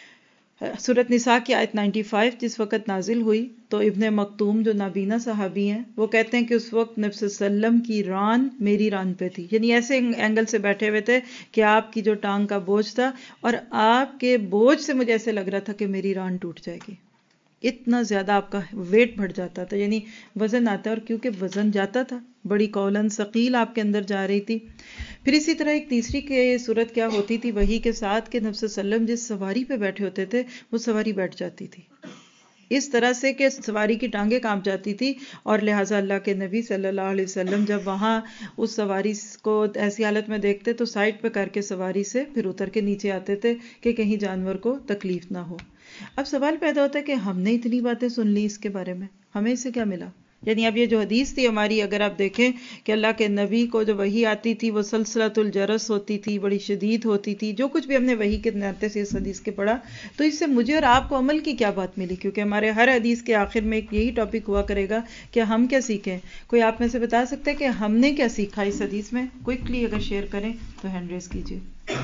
سورۃ نساء کی آیت 95 جس وقت نازل ہوئی تو ابن مکتوم جو نابینا صحابی ہیں، وہ کہتے ہیں کہ اس وقت نبی صلی اللہ علیہ وسلم کی ران میری ران پہ تھی، یعنی ایسے اینگل سے بیٹھے ہوئے تھے کہ آپ کی جو ٹانگ کا بوجھ تھا اور آپ کے بوجھ سے مجھے ایسے لگ رہا تھا کہ میری ران ٹوٹ جائے گی. اتنا زیادہ آپ کا ویٹ بڑھ جاتا تھا، یعنی وزن آتا ہے، اور کیونکہ وزن جاتا تھا، بڑی قولن ثقیل آپ کے اندر جا رہی تھی. پھر اسی طرح ایک تیسری صورت کیا ہوتی تھی وحی کے ساتھ کہ نبی صلی اللہ علیہ وسلم جس سواری پہ بیٹھے ہوتے تھے وہ سواری بیٹھ جاتی تھی، اس طرح سے کہ سواری کی ٹانگیں کانپ جاتی تھی. اور لہٰذا اللہ کے نبی صلی اللہ علیہ وسلم جب وہاں اس سواری کو ایسی حالت میں دیکھتے تو سائڈ پہ کر کے سواری سے پھر اتر کے نیچے آتے تھے کہ کہیں جانور کو تکلیف نہ ہو. اب سوال پیدا ہوتا ہے کہ ہم نے اتنی باتیں سن لی اس کے بارے میں، ہمیں اس سے کیا ملا؟ یعنی اب یہ جو حدیث تھی ہماری، اگر آپ دیکھیں کہ اللہ کے نبی کو جو وحی آتی تھی وہ سلسلۃ الجرس ہوتی تھی، بڑی شدید ہوتی تھی. جو کچھ بھی ہم نے وحی کے ناطے سے اس حدیث کے پڑھا، تو اس سے مجھے اور آپ کو عمل کی کیا بات ملی؟ کیونکہ ہمارے ہر حدیث کے آخر میں ایک یہی ٹاپک ہوا کرے گا کہ ہم کیا سیکھیں. کوئی آپ میں سے بتا سکتا ہے کہ ہم نے کیا سیکھا اس حدیث میں؟ کوئکلی اگر شیئر کریں تو ہینڈ ریز کیجیے.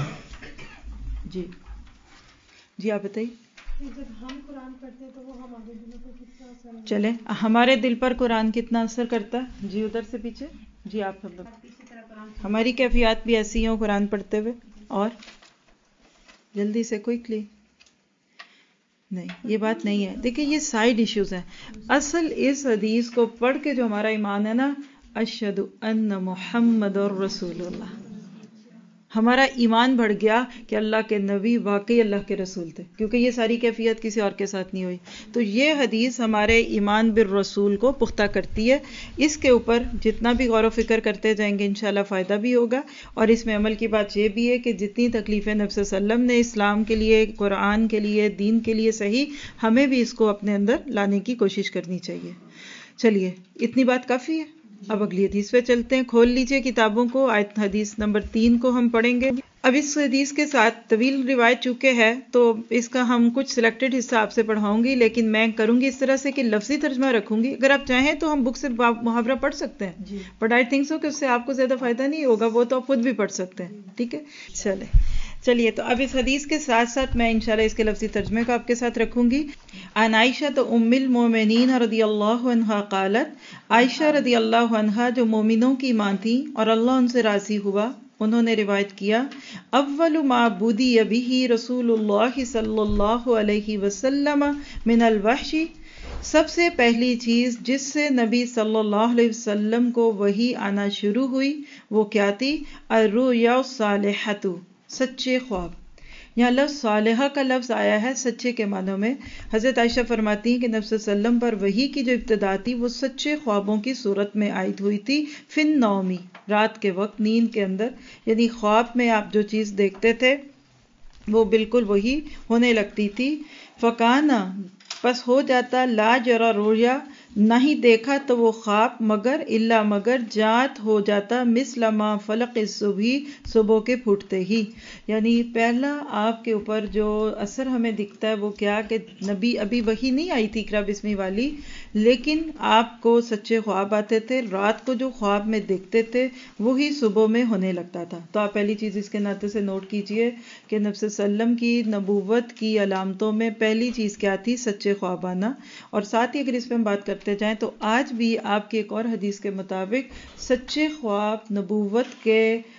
جی آپ بتائیے. جب ہم قرآن پڑھتے ہیں تو وہ ہمارے دلوں پر کتنا اثر؟ چلیں، ہمارے دل پر قرآن کتنا اثر کرتا ہے؟ جی ادھر سے پیچھے. جی آپ ہماری کیفیات بھی ایسی ہیں قرآن پڑھتے ہوئے. اور جلدی سے کوئکلی نہیں، یہ بات نہیں ہے. دیکھیں یہ سائیڈ ایشوز ہیں. اصل اس حدیث کو پڑھ کے جو ہمارا ایمان ہے نا، اشہد ان محمد رسول اللہ، ہمارا ایمان بڑھ گیا کہ اللہ کے نبی واقعی اللہ کے رسول تھے، کیونکہ یہ ساری کیفیت کسی اور کے ساتھ نہیں ہوئی. تو یہ حدیث ہمارے ایمان بالرسول کو پختہ کرتی ہے. اس کے اوپر جتنا بھی غور و فکر کرتے جائیں گے انشاءاللہ فائدہ بھی ہوگا. اور اس میں عمل کی بات یہ بھی ہے کہ جتنی تکلیفیں نبی صلی اللہ علیہ وسلم نے اسلام کے لیے، قرآن کے لیے، دین کے لیے صحیح، ہمیں بھی اس کو اپنے اندر لانے کی کوشش کرنی چاہیے. چلیے اتنی بات کافی ہے. اب اگلی حدیث پہ چلتے ہیں. کھول لیجئے کتابوں کو. آیت حدیث نمبر 3 کو ہم پڑھیں گے. اب اس حدیث کے ساتھ طویل روایت چونکہ ہے تو اس کا ہم کچھ سلیکٹڈ حصہ آپ سے پڑھاؤں گی، لیکن میں کروں گی اس طرح سے کہ لفظی ترجمہ رکھوں گی. اگر آپ چاہیں تو ہم بک سے محاورہ پڑھ سکتے ہیں، بٹ آئی تھنک سو کہ اس سے آپ کو زیادہ فائدہ نہیں ہوگا، وہ تو آپ خود بھی پڑھ سکتے ہیں. ٹھیک ہے، چلیے تو اب اس حدیث کے ساتھ ساتھ میں انشاءاللہ اس کے لفظی ترجمے کو آپ کے ساتھ رکھوں گی. عن عائشہ ام المؤمنین رضی اللہ عنہا قالت، عائشہ رضی اللہ عنہا جو مومنوں کی ماں تھی اور اللہ ان سے راضی ہوا، انہوں نے روایت کیا، اول ما بدی بہ رسول اللہ صلی اللہ علیہ وسلم من الوحش، سب سے پہلی چیز جس سے نبی صلی اللہ علیہ وسلم کو وحی آنا شروع ہوئی وہ کیا تھی؟ الرؤیا الصالحۃ، سچے خواب. یہاں لفظ صالحہ کا لفظ آیا ہے سچے کے معنوں میں. حضرت عائشہ فرماتی ہیں کہ نبی صلی اللہ علیہ وسلم پر وحی کی جو ابتدا تھی وہ سچے خوابوں کی صورت میں عائد ہوئی تھی. فی النوم، رات کے وقت، نیند کے اندر، یعنی خواب میں آپ جو چیز دیکھتے تھے وہ بالکل وہی ہونے لگتی تھی. فکانا، پس ہو جاتا، لا جرا رویا، نہیں دیکھا تو وہ خواب، مگر الا مگر جات ہو جاتا، مثل ما فلق الصبح، صبح کے پھوٹتے ہی. یعنی پہلا آپ کے اوپر جو اثر ہمیں دکھتا ہے وہ کیا کہ نبی ابھی وحی نہیں آئی تھی اقرا بسمی والی، لیکن آپ کو سچے خواب آتے تھے. رات کو جو خواب میں دیکھتے تھے وہی صبح میں ہونے لگتا تھا. تو آپ پہلی چیز اس کے ناطے سے نوٹ کیجئے کہ نبی صلی اللہ علیہ وسلم کی نبوت کی علامتوں میں پہلی چیز کیا تھی؟ سچے خواب آنا. اور ساتھ ہی اگر اس پہ ہم بات کرتے جائیں تو آج بھی آپ کی ایک اور حدیث کے مطابق سچے خواب نبوت کے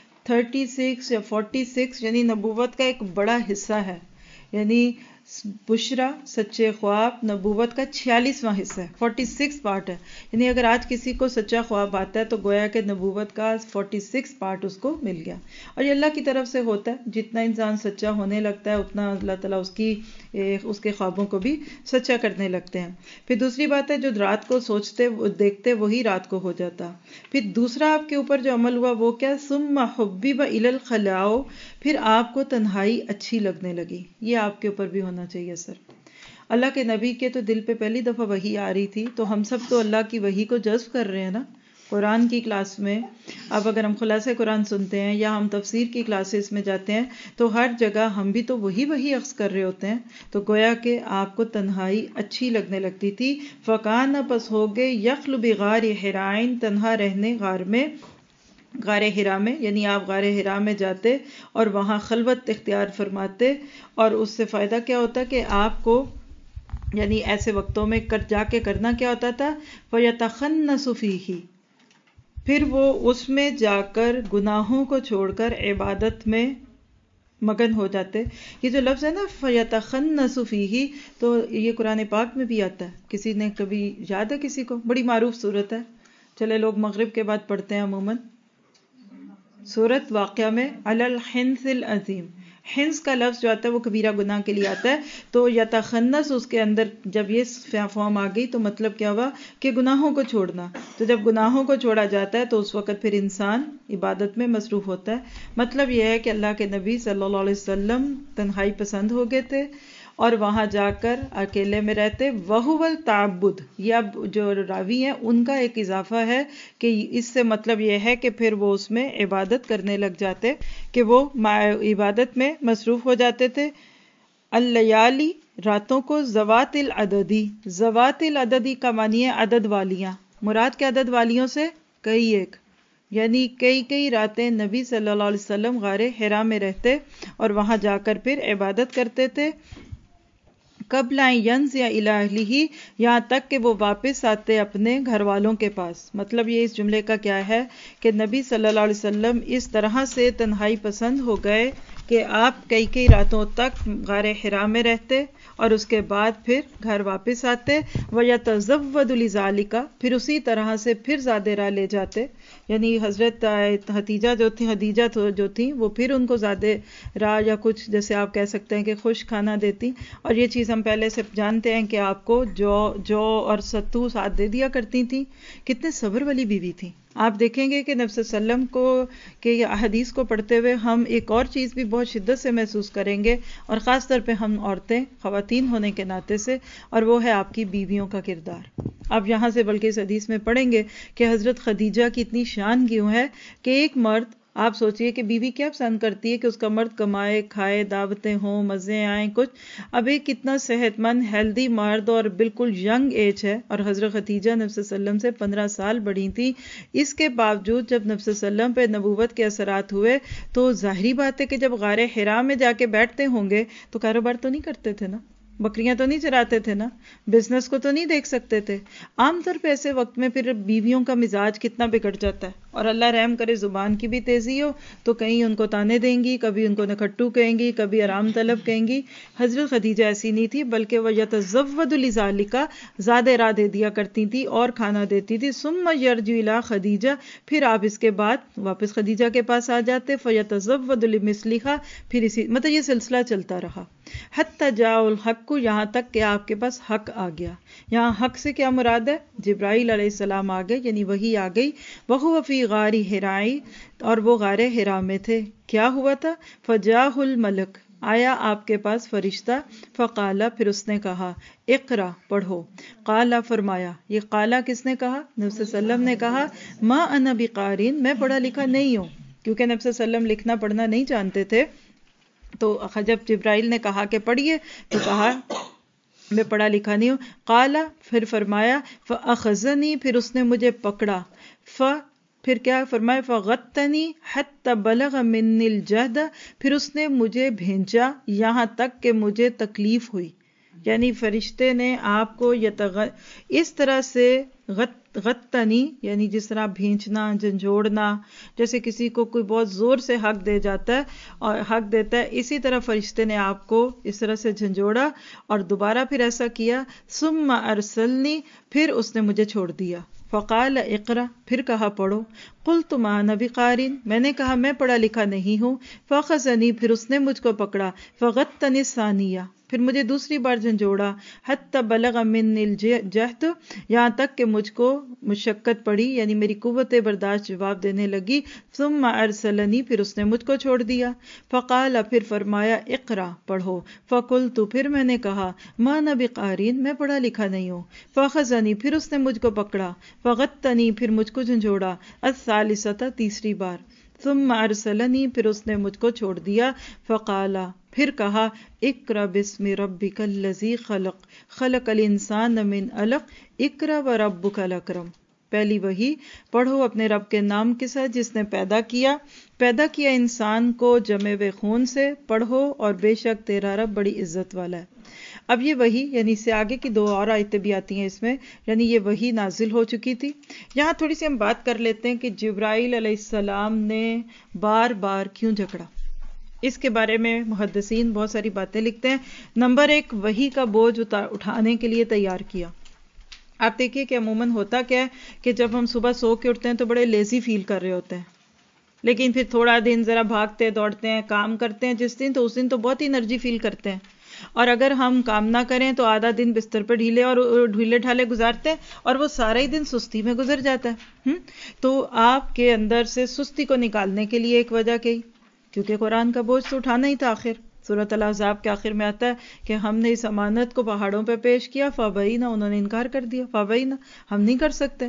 36 یا 46، یعنی نبوت کا ایک بڑا حصہ ہے. یعنی بشرا، سچے خواب نبوت کا 46واں حصہ ہے، 46 پارٹ ہے. یعنی اگر آج کسی کو سچا خواب آتا ہے تو گویا کہ نبوت کا 46 پارٹ اس کو مل گیا. اور یہ اللہ کی طرف سے ہوتا ہے، جتنا انسان سچا ہونے لگتا ہے اتنا اللہ تعالیٰ اس کے خوابوں کو بھی سچا کرنے لگتے ہیں. پھر دوسری بات ہے جو رات کو سوچتے دیکھتے وہی رات کو ہو جاتا. پھر دوسرا آپ کے اوپر جو عمل ہوا وہ کیا؟ ثم حبب الی الخلاء، پھر آپ کو تنہائی اچھی لگنے لگی. یہ آپ کے اوپر بھی ہونا چاہیے سر. اللہ کے نبی کے تو دل پہ پہلی دفعہ وحی آ رہی تھی، تو ہم سب تو اللہ کی وحی کو جذب کر رہے ہیں نا قرآن کی کلاس میں. اب اگر ہم خلاصہ قرآن سنتے ہیں یا ہم تفسیر کی کلاسز میں جاتے ہیں تو ہر جگہ ہم بھی تو وہی اخذ کر رہے ہوتے ہیں. تو گویا کہ آپ کو تنہائی اچھی لگنے لگتی تھی. فکان، پس ہو گئے، یخلو بغار حرائن، تنہا رہنے غار حرا میں، یعنی آپ غار حرا میں جاتے اور وہاں خلوت اختیار فرماتے. اور اس سے فائدہ کیا ہوتا کہ آپ کو یعنی ایسے وقتوں میں جا کے کرنا کیا ہوتا تھا؟ فَيَتَخَنَّسُ فِيهِ، پھر وہ اس میں جا کر گناہوں کو چھوڑ کر عبادت میں مگن ہو جاتے. یہ جو لفظ ہے نا فَيَتَخَنَّسُ فِيهِ، تو یہ قرآن پاک میں بھی آتا ہے. کسی نے کبھی یاد ہے کسی کو؟ بڑی معروف صورت ہے، چلے لوگ مغرب کے بعد پڑھتے ہیں عموماً. سورت واقعہ میں علی الحنث العظیم، حنث کا لفظ جو آتا ہے وہ کبیرہ گناہ کے لیے آتا ہے. تو یتخنس اس کے اندر جب یہ فارم آ گئی تو مطلب کیا ہوا کہ گناہوں کو چھوڑنا. تو جب گناہوں کو چھوڑا جاتا ہے تو اس وقت پھر انسان عبادت میں مصروف ہوتا ہے. مطلب یہ ہے کہ اللہ کے نبی صلی اللہ علیہ وسلم تنہائی پسند ہو گئے تھے اور وہاں جا کر اکیلے میں رہتے. وَهُوَ التعبد، یہ اب جو راوی ہیں ان کا ایک اضافہ ہے کہ اس سے مطلب یہ ہے کہ پھر وہ اس میں عبادت کرنے لگ جاتے، کہ وہ عبادت میں مصروف ہو جاتے تھے. اللیالی، راتوں کو. ذوات العددی، ذوات العددی کا معنی ہے عدد والیاں. مراد کے عدد والیوں سے کئی ایک، یعنی کئی راتیں نبی صلی اللہ علیہ وسلم غار حرا میں رہتے اور وہاں جا کر پھر عبادت کرتے تھے. قبل ان ینزع الی اہلہ، یہاں تک کہ وہ واپس آتے اپنے گھر والوں کے پاس۔ مطلب یہ اس جملے کا کیا ہے کہ نبی صلی اللہ علیہ وسلم اس طرح سے تنہائی پسند ہو گئے کہ آپ کئی راتوں تک غار حرا میں رہتے اور اس کے بعد پھر گھر واپس آتے، وَيَتَزَوَّدُ لِذَالِكَ، پھر اسی طرح سے پھر زاد راہ لے جاتے، یعنی حضرت خدیجہ جو تھیں وہ پھر ان کو زاد راہ یا کچھ جیسے آپ کہہ سکتے ہیں کہ خوش کھانا دیتی، اور یہ چیز ہم پہلے سے جانتے ہیں کہ آپ کو جو اور ستو ساتھ دے دیا کرتی تھیں۔ کتنے صبر والی بیوی تھی۔ آپ دیکھیں گے کہ نبی صلی اللہ علیہ وسلم کو کہ احادیث کو پڑھتے ہوئے ہم ایک اور چیز بھی بہت شدت سے محسوس کریں گے، اور خاص طور پہ ہم عورتیں خواتین ہونے کے ناطے سے، اور وہ ہے آپ کی بیویوں کا کردار۔ اب یہاں سے بلکہ اس حدیث میں پڑھیں گے کہ حضرت خدیجہ کی اتنی شان کیوں ہے کہ ایک مرد، آپ سوچئے کہ بیوی کیا پسند کرتی ہے کہ اس کا مرد کمائے کھائے، دعوتیں ہوں، مزے آئیں کچھ۔ اب ایک کتنا صحت مند ہیلدی مرد اور بالکل ینگ ایج ہے، اور حضرت خدیجہ نبی صلی اللہ علیہ وسلم سے 15 سال بڑی تھی، اس کے باوجود جب نبی صلی اللہ علیہ وسلم پہ نبوت کے اثرات ہوئے تو ظاہری بات ہے کہ جب غار حرا میں جا کے بیٹھتے ہوں گے تو کاروبار تو نہیں کرتے تھے نا، بکریاں تو نہیں چراتے تھے نا، بزنس کو تو نہیں دیکھ سکتے تھے۔ عام طور پہ ایسے وقت میں پھر بیویوں کا مزاج کتنا بگڑ جاتا ہے، اور اللہ رحم کرے زبان کی بھی تیزی ہو تو کہیں ان کو تانے دیں گی، کبھی ان کو نکھٹو کہیں گی، کبھی آرام طلب کہیں گی۔ حضرت خدیجہ ایسی نہیں تھی، بلکہ وہ یتزود لذالک، زاد راہ دے دیا کرتی تھی اور کھانا دیتی تھی۔ ثم یرجع الی خدیجہ، پھر آپ اس کے بعد واپس خدیجہ کے پاس آ جاتے، فیتزود لمثلھا، پھر اسی مطلب یہ سلسلہ چلتا رہا، حتی جاء الحق، یہاں تک کہ آپ کے پاس حق آ گیا۔ یہاں حق سے کیا مراد ہے؟ جبرائیل علیہ السلام آ گئے، یعنی وحی آ گئی۔ وہو فی غار حراء، اور وہ غار حرا میں تھے۔ کیا ہوا تھا؟ فجاءہ الملک، آیا آپ کے پاس فرشتہ، فقال، پھر اس نے کہا، اقرا، پڑھو۔ قال، فرمایا، یہ قالا کس نے کہا؟ نبی صلی اللہ علیہ وسلم نے کہا، ما انا بقارئ، میں پڑھا لکھا نہیں ہوں، کیونکہ نبی صلی اللہ علیہ وسلم لکھنا پڑھنا نہیں جانتے تھے۔ تو جب جبرائیل نے کہا کہ پڑھیے تو کہا میں پڑھا لکھا نہیں ہوں۔ قال، پھر فرمایا، فاخذنی، پھر اس نے مجھے پکڑا، پھر کیا فرمایا، فغتنی حتی بلغ منی الجہد، پھر اس نے مجھے بھینچا یہاں تک کہ مجھے تکلیف ہوئی۔ یعنی فرشتے نے آپ کو اس طرح سے غتنی، یعنی جس طرح بھینچنا، جھنجھوڑنا، جیسے کسی کو کوئی بہت زور سے حق دے جاتا ہے اور حق دیتا ہے، اسی طرح فرشتے نے آپ کو اس طرح سے جھنجھوڑا اور دوبارہ پھر ایسا کیا۔ ثم ارسلنی، پھر اس نے مجھے چھوڑ دیا۔ فقال اقرا، پھر کہا پڑھو۔ قلت ما انا بقارئ، میں نے کہا میں پڑھا لکھا نہیں ہوں۔ فاخذنی، پھر اس نے مجھ کو پکڑا۔ فغتنی الثانیہ، پھر مجھے دوسری بار جھنجھوڑا۔ حتی بلغ منی الجہد، یہاں تک کہ مجھ کو مشقت پڑی، یعنی میری قوت برداشت جواب دینے لگی۔ ثم ارسلنی، پھر اس نے مجھ کو چھوڑ دیا۔ فقال، پھر فرمایا، اقرا، پڑھو۔ فقلت، پھر میں نے کہا، ما انا بقارئ، میں پڑھا لکھا نہیں ہوں۔ فاخذنی، پھر اس نے مجھ کو پکڑا۔ فغتنی، پھر مجھ کو جھنجھوڑا۔ الثالثۃ، تیسری بار۔ ثم ارسلنی، پھر اس نے مجھ کو چھوڑ دیا۔ فقال، پھر کہا، اقرأ بسم ربک الذی خلق، خلق الانسان من علق، اقرأ وربک الاکرم۔ پہلی وحی، پڑھو اپنے رب کے نام کے ساتھ جس نے پیدا کیا انسان کو جمے ہوئے خون سے، پڑھو اور بے شک تیرا رب بڑی عزت والا ہے۔ اب یہ وحی، یعنی اس سے آگے کی 2 اور آیتیں بھی آتی ہیں اس میں، یعنی یہ وحی نازل ہو چکی تھی۔ یہاں تھوڑی سی ہم بات کر لیتے ہیں کہ جبرائیل علیہ السلام نے بار بار کیوں جھگڑا۔ اس کے بارے میں محدثین بہت ساری باتیں لکھتے ہیں۔ نمبر 1، وحی کا بوجھ اٹھانے کے لیے تیار کیا۔ آپ دیکھیے کہ عموماً ہوتا کیا ہے کہ جب ہم صبح سو کے اٹھتے ہیں تو بڑے لیزی فیل کر رہے ہوتے ہیں، لیکن پھر تھوڑا دن ذرا بھاگتے دوڑتے ہیں، کام کرتے ہیں جس دن، تو اس دن تو بہت ہی انرجی فیل کرتے ہیں، اور اگر ہم کام نہ کریں تو آدھا دن بستر پہ ڈھیلے ڈھالے گزارتے ہیں، اور وہ سارا ہی دن سستی میں گزر جاتا ہے۔ تو آپ کے اندر سے سستی کو نکالنے کے لیے ایک وجہ کہی، کیونکہ قرآن کا بوجھ تو اٹھانا ہی تھا۔ آخر سورۃ الاحزاب کے آخر میں آتا ہے کہ ہم نے اس امانت کو پہاڑوں پہ پیش کیا، فابینا، انہوں نے انکار کر دیا، فابینا، ہم نہیں کر سکتے۔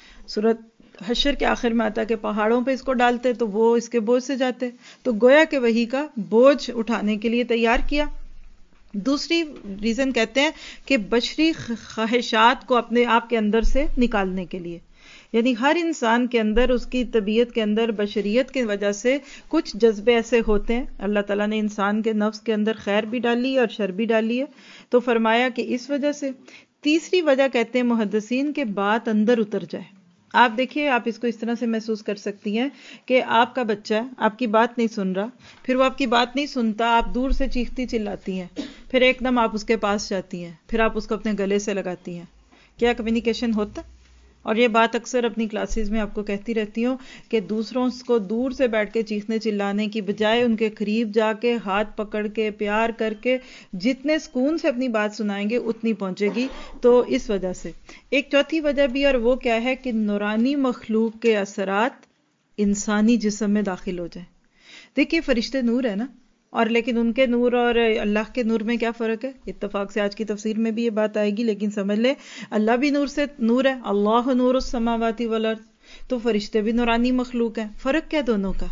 سورۃ حشر کے آخر میں آتا ہے کہ پہاڑوں پہ اس کو ڈالتے تو وہ اس کے بوجھ سے جاتے، تو گویا کہ وحی کا بوجھ اٹھانے کے لیے تیار کیا۔ دوسری ریزن کہتے ہیں کہ بشری خواہشات کو اپنے آپ کے اندر سے نکالنے کے لیے، یعنی ہر انسان کے اندر، اس کی طبیعت کے اندر، بشریت کی وجہ سے کچھ جذبے ایسے ہوتے ہیں. اللہ تعالیٰ نے انسان کے نفس کے اندر خیر بھی ڈالی ہے اور شر بھی ڈالی ہے. تو فرمایا کہ اس وجہ سے. تیسری وجہ کہتے ہیں محدثین کہ بات اندر اتر جائے. آپ دیکھیے، آپ اس کو اس طرح سے محسوس کر سکتی ہیں کہ آپ کا بچہ آپ کی بات نہیں سن رہا، پھر وہ آپ کی بات نہیں سنتا، آپ دور سے چیختی چلاتی ہیں، پھر ایک دم آپ اس کے پاس جاتی ہیں، پھر آپ اس کو اپنے گلے سے لگاتی ہیں. کیا کمیونیکیشن ہوتا؟ اور یہ بات اکثر اپنی کلاسز میں آپ کو کہتی رہتی ہوں کہ دوسروں کو دور سے بیٹھ کے چیخنے چلانے کی بجائے ان کے قریب جا کے ہاتھ پکڑ کے پیار کر کے جتنے سکون سے اپنی بات سنائیں گے اتنی پہنچے گی. تو اس وجہ سے ایک چوتھی وجہ بھی، اور وہ کیا ہے کہ نورانی مخلوق کے اثرات انسانی جسم میں داخل ہو جائیں. دیکھیے فرشتے نور ہے نا، اور لیکن ان کے نور اور اللہ کے نور میں کیا فرق ہے؟ اتفاق سے آج کی تفسیر میں بھی یہ بات آئے گی، لیکن سمجھ لے اللہ بھی نور سے نور ہے، اللہ نور السماوات والارض. تو فرشتے بھی نورانی مخلوق ہیں. فرق کیا دونوں کا؟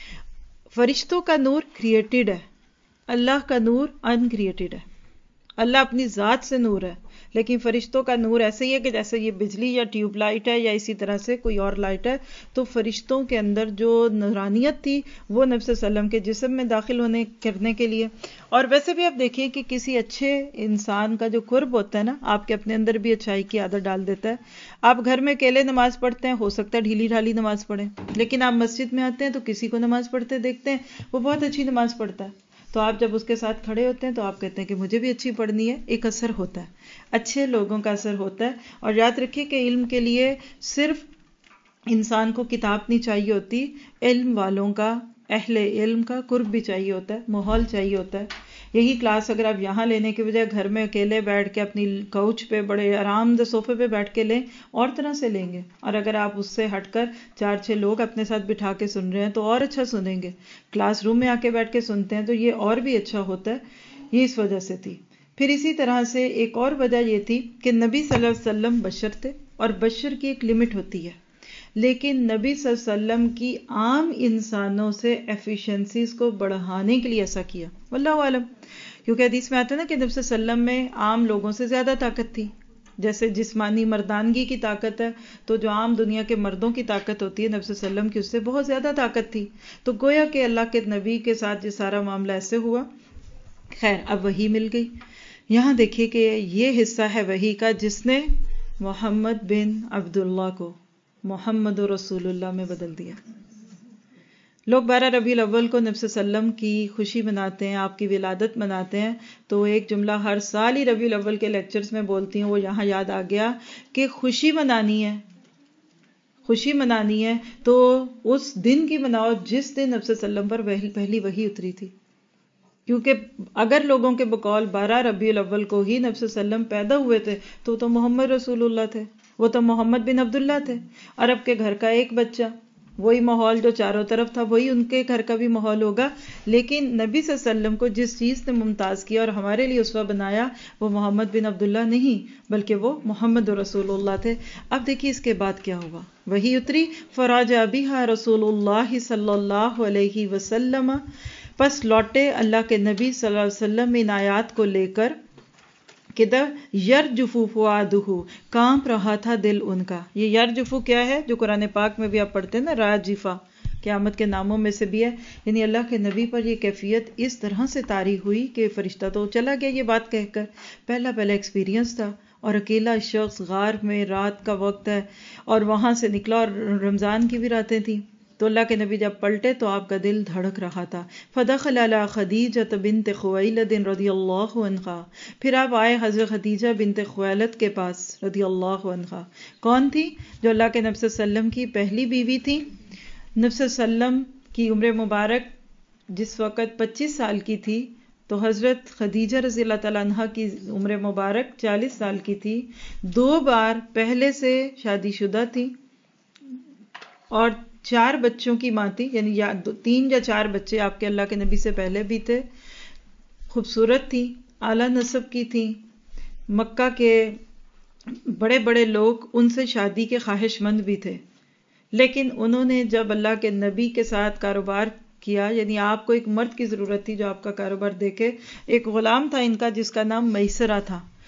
فرشتوں کا نور کریٹڈ ہے، اللہ کا نور ان کریٹڈ ہے. اللہ اپنی ذات سے نور ہے، لیکن فرشتوں کا نور ایسے ہی ہے کہ جیسے یہ بجلی یا ٹیوب لائٹ ہے یا اسی طرح سے کوئی اور لائٹ ہے. تو فرشتوں کے اندر جو نورانیت تھی وہ نبی صلی اللہ علیہ وسلم کے جسم میں داخل کرنے کے لیے. اور ویسے بھی آپ دیکھیں کہ کسی اچھے انسان کا جو قرب ہوتا ہے نا، آپ کے اپنے اندر بھی اچھائی کی عادت ڈال دیتا ہے. آپ گھر میں اکیلے نماز پڑھتے ہیں، ہو سکتا ہے ڈھیلی ڈھالی نماز پڑھیں، لیکن آپ مسجد میں آتے ہیں تو کسی کو نماز پڑھتے دیکھتے ہیں وہ بہت اچھی نماز پڑھتا ہے، تو آپ جب اس کے ساتھ کھڑے ہوتے ہیں تو آپ کہتے ہیں کہ مجھے بھی اچھی پڑھنی ہے. ایک اثر ہوتا ہے، اچھے لوگوں کا اثر ہوتا ہے. اور یاد رکھیے کہ علم کے لیے صرف انسان کو کتاب نہیں چاہیے ہوتی، علم والوں کا، اہل علم کا قرب بھی چاہیے ہوتا ہے، ماحول چاہیے ہوتا ہے. یہی کلاس اگر آپ یہاں لینے کے بجائے گھر میں اکیلے بیٹھ کے اپنی کوچ پہ بڑے آرام دہ صوفے پہ بیٹھ کے لیں اور طرح سے لیں گے. اور اگر آپ اس سے ہٹ کر 4-6 لوگ اپنے ساتھ بٹھا کے سن رہے ہیں تو اور اچھا سنیں گے. کلاس روم میں آ کے بیٹھ کے سنتے ہیں تو یہ اور بھی اچھا ہوتا ہے. یہ اس وجہ سے تھی. پھر اسی طرح سے ایک اور وجہ یہ تھی کہ نبی صلی اللہ علیہ وسلم بشر تھے، اور بشر کی ایک لمٹ ہوتی ہے، لیکن نبی صلی اللہ علیہ وسلم کی عام انسانوں سے ایفیشنسیز کو بڑھانے کے لیے ایسا کیا. واللہ عالم. کیونکہ حدیث میں آتا ہے نا کہ نبی صلی اللہ علیہ وسلم میں عام لوگوں سے زیادہ طاقت تھی. جیسے جسمانی مردانگی کی طاقت ہے تو جو عام دنیا کے مردوں کی طاقت ہوتی ہے، نبی صلی اللہ علیہ وسلم کی اس سے بہت زیادہ طاقت تھی. تو گویا کہ اللہ کے نبی کے ساتھ یہ سارا معاملہ ایسے ہوا. خیر، اب وحی مل گئی. یہاں دیکھیے کہ یہ حصہ ہے وحی کا جس نے محمد بن عبداللہ کو محمد رسول اللہ میں بدل دیا. لوگ 12 ربیع الاول کو نبی صلی اللہ علیہ وسلم کی خوشی مناتے ہیں، آپ کی ولادت مناتے ہیں. تو ایک جملہ ہر سال ہی ربیع الاول کے لیکچرز میں بولتی ہوں، وہ یہاں یاد آ گیا کہ خوشی منانی ہے. خوشی منانی ہے تو اس دن کی مناؤ جس دن نبی صلی اللہ علیہ وسلم پر پہلی وحی اتری تھی. کیونکہ اگر لوگوں کے بقول 12 ربیع الاول کو ہی نبی صلی اللہ علیہ وسلم پیدا ہوئے تھے تو محمد رسول اللہ تھے، وہ تو محمد بن عبداللہ تھے. عرب کے گھر کا ایک بچہ، وہی ماحول جو چاروں طرف تھا وہی ان کے گھر کا بھی ماحول ہوگا. لیکن نبی صلی اللہ علیہ وسلم کو جس چیز نے ممتاز کیا اور ہمارے لیے اسوہ بنایا وہ محمد بن عبداللہ نہیں بلکہ وہ محمد رسول اللہ تھے. اب دیکھیے اس کے بعد کیا ہوا. وہی اتری، فراجع بہا رسول اللہ صلی اللہ علیہ وسلم، پس لوٹے اللہ کے نبی صلی اللہ علیہ وسلم ان آیات کو لے کر کہ یرجفو فؤادہ، کانپ رہا تھا دل ان کا. یہ یرجفو کیا ہے جو قرآن پاک میں بھی آپ پڑھتے ہیں نا، راجفہ، قیامت کے ناموں میں سے بھی ہے. یعنی اللہ کے نبی پر یہ کیفیت اس طرح سے طاری ہوئی کہ فرشتہ تو چلا گیا یہ بات کہہ کر، پہلا ایکسپیرینس تھا، اور اکیلا شخص غار میں، رات کا وقت ہے اور وہاں سے نکلا، اور رمضان کی بھی راتیں تھیں. تو اللہ کے نبی جب پلٹے تو آپ کا دل دھڑک رہا تھا. فدخل علی خدیجہ بنت خویلد رضی اللہ عنہا، پھر آپ آئے حضرت خدیجہ بنت خویلد کے پاس رضی اللہ عنہا. کون تھی؟ جو اللہ کے نبی صلی اللہ علیہ وسلم کی پہلی بیوی تھی. نبی صلی اللہ علیہ وسلم کی عمر مبارک جس وقت 25 سال کی تھی تو حضرت خدیجہ رضی اللہ تعالیٰ عنہ کی عمر مبارک 40 سال کی تھی. 2 بار پہلے سے شادی شدہ تھی اور 4 بچوں کی ماں تھی، یعنی 3 یا 4 بچے آپ کے اللہ کے نبی سے پہلے بھی تھے. خوبصورت تھی، اعلیٰ نسب کی تھی. مکہ کے بڑے بڑے لوگ ان سے شادی کے خواہش مند بھی تھے، لیکن انہوں نے جب اللہ کے نبی کے ساتھ کاروبار کیا، یعنی آپ کو ایک مرد کی ضرورت تھی جو آپ کا کاروبار دیکھے. ایک غلام تھا ان کا جس کا نام میسرہ تھا.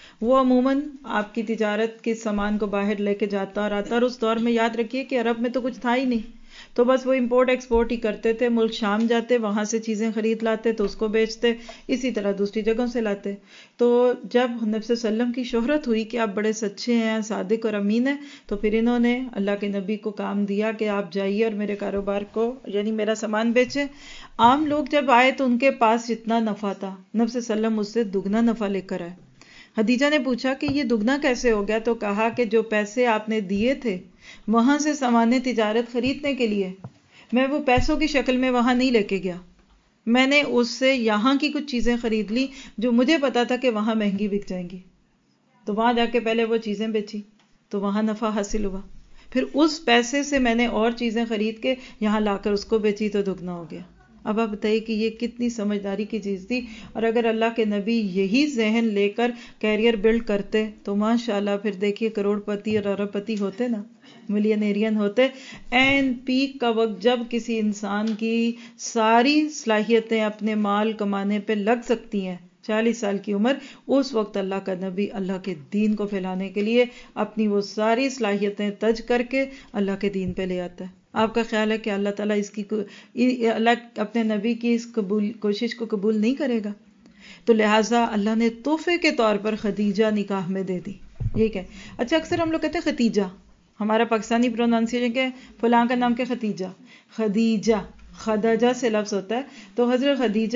وہ عموماً آپ کی تجارت کے سامان کو باہر لے کے جاتا اور آتا، اور اس دور میں یاد رکھیے کہ عرب میں تو کچھ تھا ہی نہیں، تو بس وہ امپورٹ ایکسپورٹ ہی کرتے تھے، ملک شام جاتے، وہاں سے چیزیں خرید لاتے تو اس کو بیچتے، اسی طرح دوسری جگہوں سے لاتے۔ تو جب نبی صلی اللہ علیہ وسلم کی شہرت ہوئی کہ آپ بڑے سچے ہیں، صادق اور امین ہیں، تو پھر انہوں نے اللہ کے نبی کو کام دیا کہ آپ جائیے اور میرے کاروبار کو، یعنی میرا سامان بیچیں۔ عام لوگ جب آئے تو ان کے پاس جتنا نفع تھا، نبی صلی اللہ علیہ وسلم اس سے دگنا نفع لے کر آئے۔ خدیجہ نے پوچھا کہ یہ دگنا کیسے ہو گیا؟ تو کہا کہ جو پیسے آپ نے دیے تھے وہاں سے سامان تجارت خریدنے کے لیے، میں وہ پیسوں کی شکل میں وہاں نہیں لے کے گیا، میں نے اس سے یہاں کی کچھ چیزیں خرید لی جو مجھے پتا تھا کہ وہاں مہنگی بک جائیں گی، تو وہاں جا کے پہلے وہ چیزیں بیچی تو وہاں نفع حاصل ہوا، پھر اس پیسے سے میں نے اور چیزیں خرید کے یہاں لا کر اس کو بیچی تو دگنا ہو گیا۔ اب آپ بتائیے کہ یہ کتنی سمجھداری کی چیز تھی، اور اگر اللہ کے نبی یہی ذہن لے کر کیریئر بلڈ کرتے تو ماشاءاللہ پھر دیکھیے کروڑ پتی اور ارب پتی ہوتے نا، ملینیرین ہوتے۔ این پیک کا وقت جب کسی انسان کی ساری صلاحیتیں اپنے مال کمانے پہ لگ سکتی ہیں، 40 سال کی عمر، اس وقت اللہ کا نبی اللہ کے دین کو پھیلانے کے لیے اپنی وہ ساری صلاحیتیں تج کر کے اللہ کے دین پہ لے آتا ہے۔ آپ کا خیال ہے کہ اللہ تعالیٰ اللہ اپنے نبی کی اس کوشش کو قبول نہیں کرے گا؟ تو لہٰذا اللہ نے تحفے کے طور پر خدیجہ نکاح میں دے دی، ٹھیک ہے۔ اچھا، اکثر ہم لوگ کہتے ہیں ختیجہ، ہمارا پاکستانی پروننسیشن کہ فلاں کا نام کیا، ختیجہ، خدیجہ خدجہ سے لفظ ہوتا ہے۔ تو حضرت خدیجہ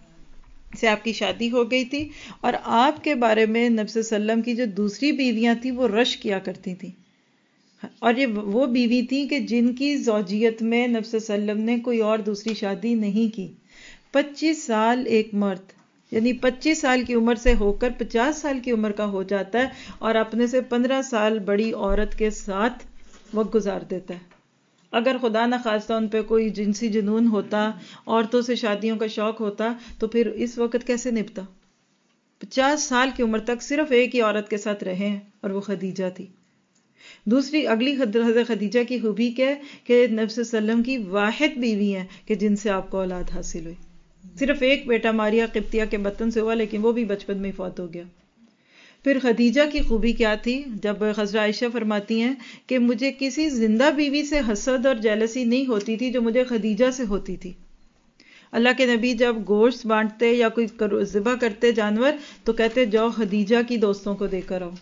آپ کی شادی ہو گئی تھی، اور آپ کے بارے میں نبی صلی اللہ علیہ وسلم کی جو دوسری بیویاں تھیں وہ رش کیا کرتی تھیں، اور یہ وہ بیوی تھی کہ جن کی زوجیت میں نبی صلی اللہ علیہ وسلم نے کوئی اور دوسری شادی نہیں کی۔ 25 سال ایک مرد، یعنی 25 سال کی عمر سے ہو کر 50 سال کی عمر کا ہو جاتا ہے، اور اپنے سے 15 سال بڑی عورت کے ساتھ وقت گزار دیتا ہے۔ اگر خدا نہ خواستہ ان پہ کوئی جنسی جنون ہوتا، عورتوں سے شادیوں کا شوق ہوتا، تو پھر اس وقت کیسے نپتا؟ 50 سال کی عمر تک صرف ایک ہی عورت کے ساتھ رہے ہیں، اور وہ خدیجہ تھی۔ دوسری اگلی حضرت خدیجہ کی خوبی کیا ہے کہ نبی صلی اللہ علیہ وسلم کی واحد بیوی ہیں کہ جن سے آپ کو اولاد حاصل ہوئی۔ صرف ایک بیٹا ماریا قبطیہ کے بطن سے ہوا، لیکن وہ بھی بچپن میں فوت ہو گیا۔ پھر خدیجہ کی خوبی کیا تھی؟ جب حضرت عائشہ فرماتی ہیں کہ مجھے کسی زندہ بیوی سے حسد اور جیلسی نہیں ہوتی تھی جو مجھے خدیجہ سے ہوتی تھی۔ اللہ کے نبی جب گوشت بانٹتے یا کوئی ذبح کرتے جانور تو کہتے جاؤ خدیجہ کی دوستوں کو دے کر آؤ۔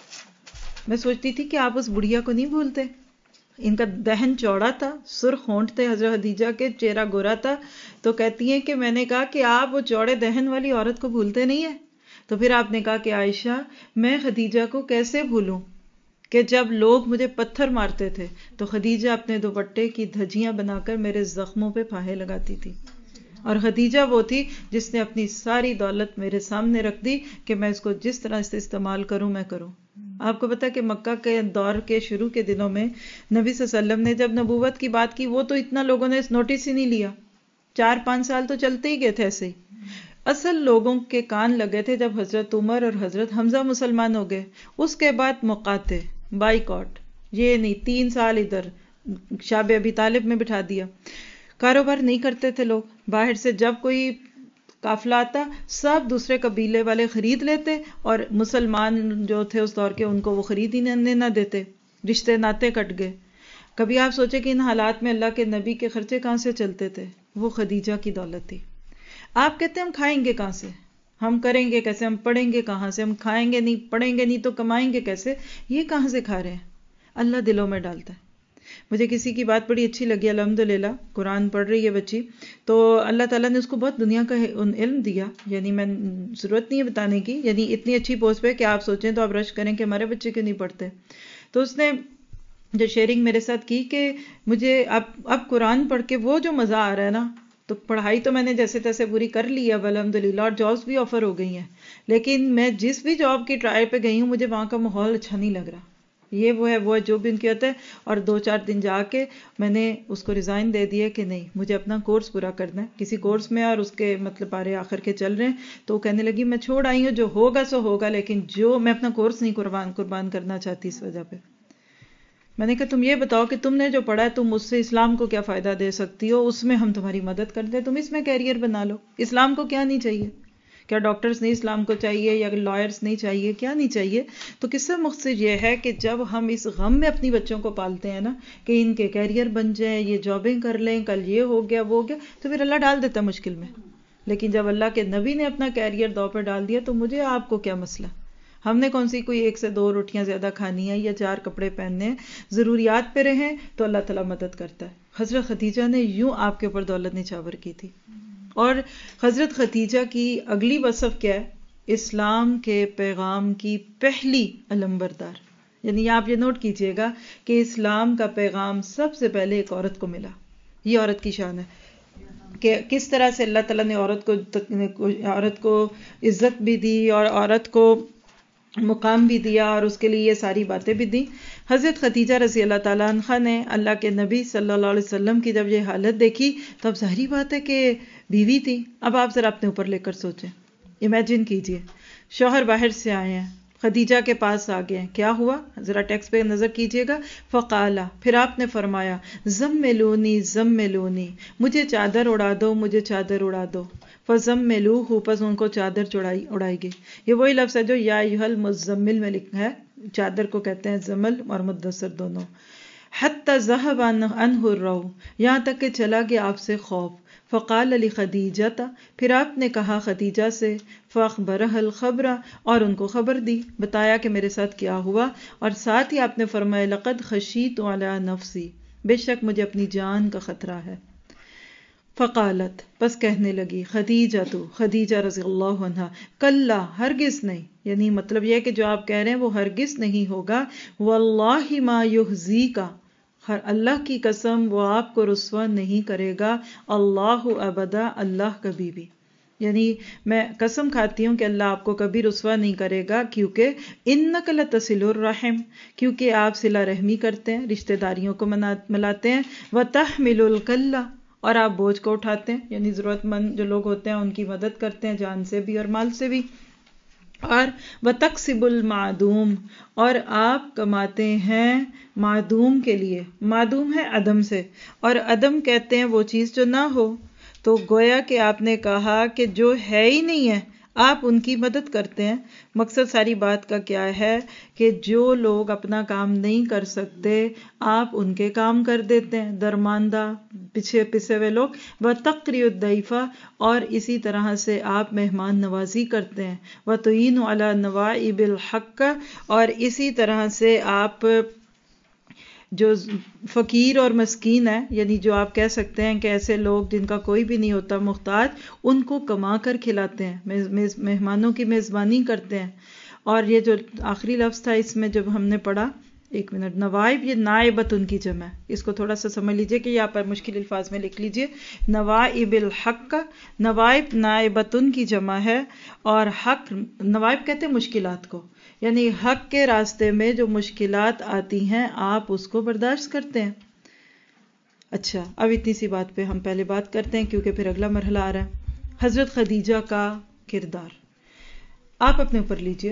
میں سوچتی تھی کہ آپ اس بڑھیا کو نہیں بھولتے، ان کا دہن چوڑا تھا، سرخ ہونٹ تھے حضرت خدیجہ کے، چہرہ گورا تھا، تو کہتی ہیں کہ میں نے کہا کہ آپ وہ چوڑے دہن والی عورت کو بھولتے نہیں ہیں؟ تو پھر آپ نے کہا کہ عائشہ میں خدیجہ کو کیسے بھولوں کہ جب لوگ مجھے پتھر مارتے تھے تو خدیجہ اپنے دوپٹے کی دھجیاں بنا کر میرے زخموں پہ پھاہے لگاتی تھی، اور خدیجہ وہ تھی جس نے اپنی ساری دولت میرے سامنے رکھ دی کہ میں اس کو جس طرح سے استعمال کروں میں کروں۔ آپ کو پتا کہ مکہ کے دور کے شروع کے دنوں میں نبی صلی اللہ علیہ وسلم نے جب نبوت کی بات کی وہ تو اتنا لوگوں نے نوٹس ہی نہیں لیا، 4-5 سال تو چلتے ہی گئے تھے ایسے ہی۔ اصل لوگوں کے کان لگے تھے جب حضرت عمر اور حضرت حمزہ مسلمان ہو گئے، اس کے بعد مقاطع، بائیکاٹ، یہ نہیں 3 سال ادھر شاب ابی طالب میں بٹھا دیا۔ کاروبار نہیں کرتے تھے لوگ، باہر سے جب کوئی قافلہ آتا سب دوسرے قبیلے والے خرید لیتے، اور مسلمان جو تھے اس دور کے ان کو وہ خرید ہی نہ دیتے، رشتے ناتے کٹ گئے۔ کبھی آپ سوچے کہ ان حالات میں اللہ کے نبی کے خرچے کہاں سے چلتے تھے؟ وہ خدیجہ کی دولت تھی۔ آپ کہتے ہیں ہم کھائیں گے کہاں سے، ہم کریں گے کیسے، ہم پڑھیں گے کہاں سے، ہم کھائیں گے نہیں، پڑھیں گے نہیں تو کمائیں گے کیسے؟ یہ کہاں سے کھا رہے ہیں؟ اللہ دلوں میں ڈالتا ہے۔ مجھے کسی کی بات بڑی اچھی لگی، الحمدللہ قرآن پڑھ رہی ہے بچی، تو اللہ تعالیٰ نے اس کو بہت دنیا کا علم دیا، یعنی میں ضرورت نہیں ہے بتانے کی، یعنی اتنی اچھی پوسٹ پہ کہ آپ سوچیں تو آپ رش کریں کہ ہمارے بچے کیوں نہیں پڑھتے۔ تو اس نے جو شیئرنگ میرے ساتھ کی کہ مجھے اب قرآن پڑھ کے وہ جو مزہ آ رہا ہے نا، تو پڑھائی تو میں نے جیسے تیسے پوری کر لی ہے اب الحمدللہ، اور جابس بھی آفر ہو گئی ہیں، لیکن میں جس بھی جاب کی ٹرائی پہ گئی ہوں مجھے وہاں کا ماحول اچھا نہیں لگ رہا، یہ وہ ہے جو بھی ان کی ہوتا ہے، اور 2-4 دن جا کے میں نے اس کو ریزائن دے دیا کہ نہیں مجھے اپنا کورس پورا کرنا ہے، کسی کورس میں، اور اس کے مطلب پارے آخر کے چل رہے ہیں، تو وہ کہنے لگی میں چھوڑ آئی ہوں، جو ہوگا سو ہوگا، لیکن جو میں اپنا کورس نہیں قربان کرنا چاہتی اس وجہ پہ۔ میں نے کہا تم یہ بتاؤ کہ تم نے جو پڑھا ہے تم اس سے اسلام کو کیا فائدہ دے سکتی ہو، اس میں ہم تمہاری مدد کرتے ہیں، تم اس میں کیریئر بنا لو، اسلام کو کیا نہیں چاہیے، کیا ڈاکٹرز نہیں اسلام کو چاہیے یا لائرز نہیں چاہیے؟ کیا نہیں چاہیے؟ تو قصہ مقصد یہ ہے کہ جب ہم اس غم میں اپنی بچوں کو پالتے ہیں نا کہ ان کے کیریئر بن جائیں، یہ جابیں کر لیں، کل یہ ہو گیا وہ ہو گیا، تو پھر اللہ ڈال دیتا ہے مشکل میں. لیکن جب اللہ کے نبی نے اپنا کیریئر دو پہ ڈال دیا تو مجھے آپ کو کیا مسئلہ؟ ہم نے کون سی کوئی 1 سے 2 روٹیاں زیادہ کھانی ہیں یا 4 کپڑے پہننے ہیں؟ ضروریات پہ رہیں تو اللہ تعالیٰ مدد کرتا ہے. حضرت خدیجہ نے یوں آپ کے اوپر دولت نچھاور کی تھی. اور حضرت خدیجہ کی اگلی وصف کیا ہے؟ اسلام کے پیغام کی پہلی علمبردار. یعنی آپ یہ نوٹ کیجئے گا کہ اسلام کا پیغام سب سے پہلے ایک عورت کو ملا. یہ عورت کی شان ہے کہ کس طرح سے اللہ تعالیٰ نے عورت کو عزت بھی دی اور عورت کو مقام بھی دیا اور اس کے لیے یہ ساری باتیں بھی دی. حضرت خدیجہ رضی اللہ تعالیٰ عنہ نے اللہ کے نبی صلی اللہ علیہ وسلم کی جب یہ حالت دیکھی تو اب ظاہری بات ہے کہ بیوی تھی. اب آپ ذرا اپنے اوپر لے کر سوچیں، امیجن کیجئے شوہر باہر سے آئے ہیں، خدیجہ کے پاس آ گئے ہیں، کیا ہوا؟ ذرا ٹیکسٹ پہ نظر کیجئے گا. فقالا، پھر آپ نے فرمایا، زملونی زملونی، مجھے چادر اڑا دو، مجھے چادر اڑا دو. فزملوہ، پس ان کو چادر اڑائی گئی. یہ وہی لفظ ہے جو یا ایھا المزمل میں لکھا ہے. چادر کو کہتے ہیں زمل اور مدثر دونوں. حتی ذہب عنہ الروع، یہاں تک کہ چلا گیا آپ سے خوف. فقال لخدیجہ، پھر آپ نے کہا خدیجہ سے، فاخبرہ الخبر، اور ان کو خبر دی، بتایا کہ میرے ساتھ کیا ہوا. اور ساتھ ہی آپ نے فرمایا، لقد خشیت علی نفسی، بے شک مجھے اپنی جان کا خطرہ ہے. فقالت، پس کہنے لگی، خدیجہ رضی اللہ عنہ، کلا، ہرگز نہیں. یعنی مطلب یہ ہے کہ جو آپ کہہ رہے ہیں وہ ہرگز نہیں ہوگا. واللہ ما یخزیک، اللہ کی قسم وہ آپ کو رسوا نہیں کرے گا. اللہ ابدا، اللہ کبھی بھی. یعنی میں قسم کھاتی ہوں کہ اللہ آپ کو کبھی رسوا نہیں کرے گا، کیونکہ انک لتصل الرحم، کیونکہ آپ صلہ رحمی کرتے ہیں، رشتہ داریوں کو ملاتے ہیں. وتحمل الکل، اور آپ بوجھ کو اٹھاتے ہیں، یعنی ضرورت مند جو لوگ ہوتے ہیں ان کی مدد کرتے ہیں، جان سے بھی اور مال سے بھی. اور وتکسب المعدوم، اور آپ کماتے ہیں معدوم کے لیے. معدوم ہے عدم سے، اور عدم کہتے ہیں وہ چیز جو نہ ہو. تو گویا کہ آپ نے کہا کہ جو ہے ہی نہیں ہے آپ ان کی مدد کرتے ہیں. مقصد ساری بات کا کیا ہے کہ جو لوگ اپنا کام نہیں کر سکتے آپ ان کے کام کر دیتے ہیں، درماندہ پیچھے پسے ہوئے لوگ. وتقری الضیف، اور اسی طرح سے آپ مہمان نوازی کرتے ہیں. وتعین علی نوائب الحق، اور اسی طرح سے آپ جو فقیر اور مسکین ہے، یعنی جو آپ کہہ سکتے ہیں کہ ایسے لوگ جن کا کوئی بھی نہیں ہوتا محتاج، ان کو کما کر کھلاتے ہیں، مہمانوں کی میزبانی کرتے ہیں. اور یہ جو آخری لفظ تھا اس میں جب ہم نے پڑھا، ایک منٹ، نوائب، یہ نائبت ان کی جمع ہے. اس کو تھوڑا سا سمجھ لیجئے کہ یہاں پر مشکل الفاظ میں لکھ لیجئے. نوائب الحق، نوائب نائبت ان کی جمع ہے، اور حق، نوائب کہتے ہیں مشکلات کو، یعنی حق کے راستے میں جو مشکلات آتی ہیں آپ اس کو برداشت کرتے ہیں. اچھا، اب اتنی سی بات پہ ہم پہلے بات کرتے ہیں کیونکہ پھر اگلا مرحلہ آ رہا ہے. حضرت خدیجہ کا کردار آپ اپنے اوپر لیجئے.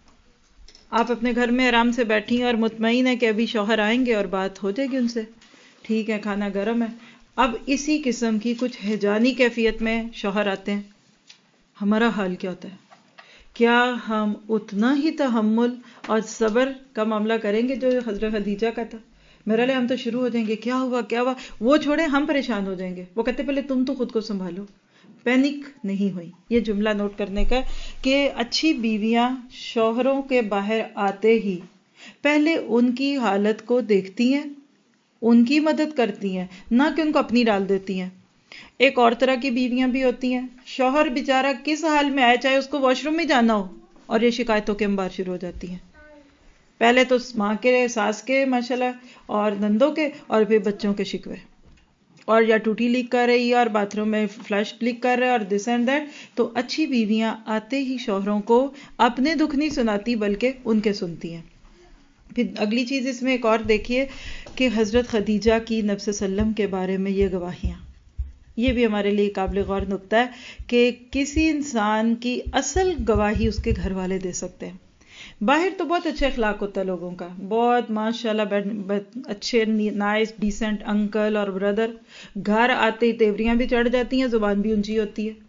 آپ اپنے گھر میں آرام سے بیٹھی ہیں اور مطمئن ہے کہ ابھی شوہر آئیں گے اور بات ہو جائے گی ان سے، ٹھیک ہے، کھانا گرم ہے. اب اسی قسم کی کچھ ہیجانی کیفیت میں شوہر آتے ہیں، ہمارا حال کیا ہوتا ہے؟ کیا ہم اتنا ہی تحمل اور صبر کا معاملہ کریں گے جو حضرت خدیجہ کا تھا؟ میرے لئے ہم تو شروع ہو جائیں گے، کیا ہوا کیا ہوا، وہ چھوڑیں، ہم پریشان ہو جائیں گے. وہ کہتے پہلے تم تو خود کو سنبھالو. پینک نہیں ہوئی. یہ جملہ نوٹ کرنے کا کہ اچھی بیویاں شوہروں کے باہر آتے ہی پہلے ان کی حالت کو دیکھتی ہیں، ان کی مدد کرتی ہیں، نہ کہ ان کو اپنی ڈال دیتی ہیں. ایک اور طرح کی بیویاں بھی ہوتی ہیں، شوہر بیچارہ کس حال میں آئے، چاہے اس کو واش روم میں جانا ہو، اور یہ شکایتوں کے انبار شروع ہو جاتی ہیں. پہلے تو ماں کے، ساس کے ماشاءاللہ، اور نندوں کے، اور پھر بچوں کے شکوے، اور یا ٹوٹی لیک کر رہی ہے اور باتھ روم میں فلش لیک کر رہا ہے اور دس اینڈ دیٹ. تو اچھی بیویاں آتے ہی شوہروں کو اپنے دکھ نہیں سناتی بلکہ ان کے سنتی ہیں. پھر اگلی چیز اس میں ایک اور دیکھیے کہ حضرت خدیجہ کی نبی صلی اللہ علیہ وسلم کے بارے میں یہ گواہیاں، یہ بھی ہمارے لیے قابل غور نکتہ ہے کہ کسی انسان کی اصل گواہی اس کے گھر والے دے سکتے ہیں. باہر تو بہت اچھے اخلاق ہوتا ہے لوگوں کا، بہت ماشاءاللہ اچھے نائس ڈیسنٹ انکل اور بردر. گھر آتے ہی تیوریاں بھی چڑھ جاتی ہیں، زبان بھی اونچی ہوتی ہے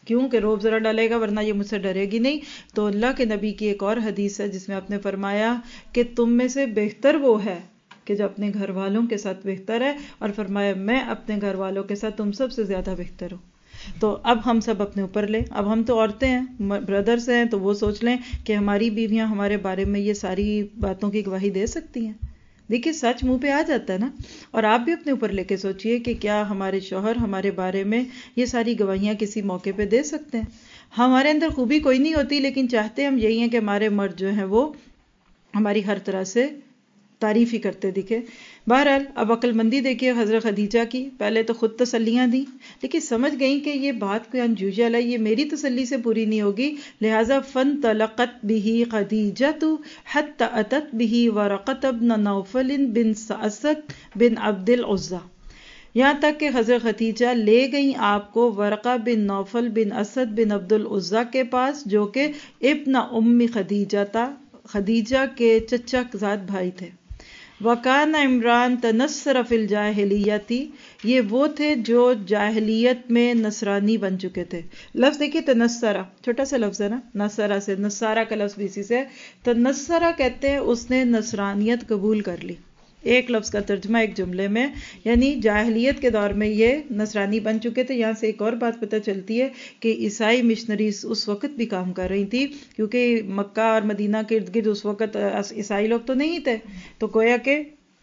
کیوں کہ روب ذرا ڈالے گا ورنہ یہ مجھ سے ڈرے گی نہیں. تو اللہ کے نبی کی ایک اور حدیث ہے جس میں آپ نے فرمایا کہ تم میں سے بہتر وہ ہے کہ جو اپنے گھر والوں کے ساتھ بہتر ہے، اور فرمایا میں اپنے گھر والوں کے ساتھ تم سب سے زیادہ بہتر ہوں. تو اب ہم سب اپنے اوپر لیں. اب ہم تو عورتیں ہیں، بردرز ہیں، تو وہ سوچ لیں کہ ہماری بیویاں ہمارے بارے میں یہ ساری باتوں کی گواہی دے سکتی ہیں. دیکھیے سچ منہ پہ آ جاتا ہے نا. اور آپ بھی اپنے اوپر لے کے سوچئے کہ کیا ہمارے شوہر ہمارے بارے میں یہ ساری گواہیاں کسی موقع پہ دے سکتے ہیں. ہمارے اندر خوبی کوئی نہیں ہوتی، لیکن چاہتے ہم یہی ہیں کہ ہمارے مرد جو ہیں وہ ہماری ہر طرح سے تعریف ہی کرتے دکھے. بہرحال اب عقل مندی دیکھیے حضرت خدیجہ کی. پہلے تو خود تسلیاں دیں، لیکن سمجھ گئیں کہ یہ بات کوئی انجوجل ہے، یہ میری تسلی سے پوری نہیں ہوگی. لہٰذا فانطلقت به خدیجۃ حتی اتت به ورقۃ بن نوفل بن اسد بن عبد العزیٰ. یہاں تک کہ حضرت خدیجہ لے گئیں آپ کو ورقہ بن نوفل بن اسد بن عبد العزیٰ کے پاس، جو کہ ابن ام خدیجہ تھا، خدیجہ کے چچا زاد بھائی تھے. وَكَانَ عمران تنصر فی الجاہلیتی، یہ وہ تھے جو جاہلیت میں نصرانی بن چکے تھے. لفظ دیکھیے تنصرہ، چھوٹا سا لفظ ہے نا، نصرہ سے، نصارہ کا لفظ بھی اسی سے. تنصرہ کہتے ہیں اس نے نصرانیت قبول کر لی. ایک لفظ کا ترجمہ ایک جملے میں، یعنی جاہلیت کے دور میں یہ نصرانی بن چکے تھے. یہاں سے ایک اور بات پتہ چلتی ہے کہ عیسائی مشنریز اس وقت بھی کام کر رہی تھی، کیونکہ مکہ اور مدینہ کے ارد گرد اس وقت عیسائی لوگ تو نہیں تھے. تو گویا کہ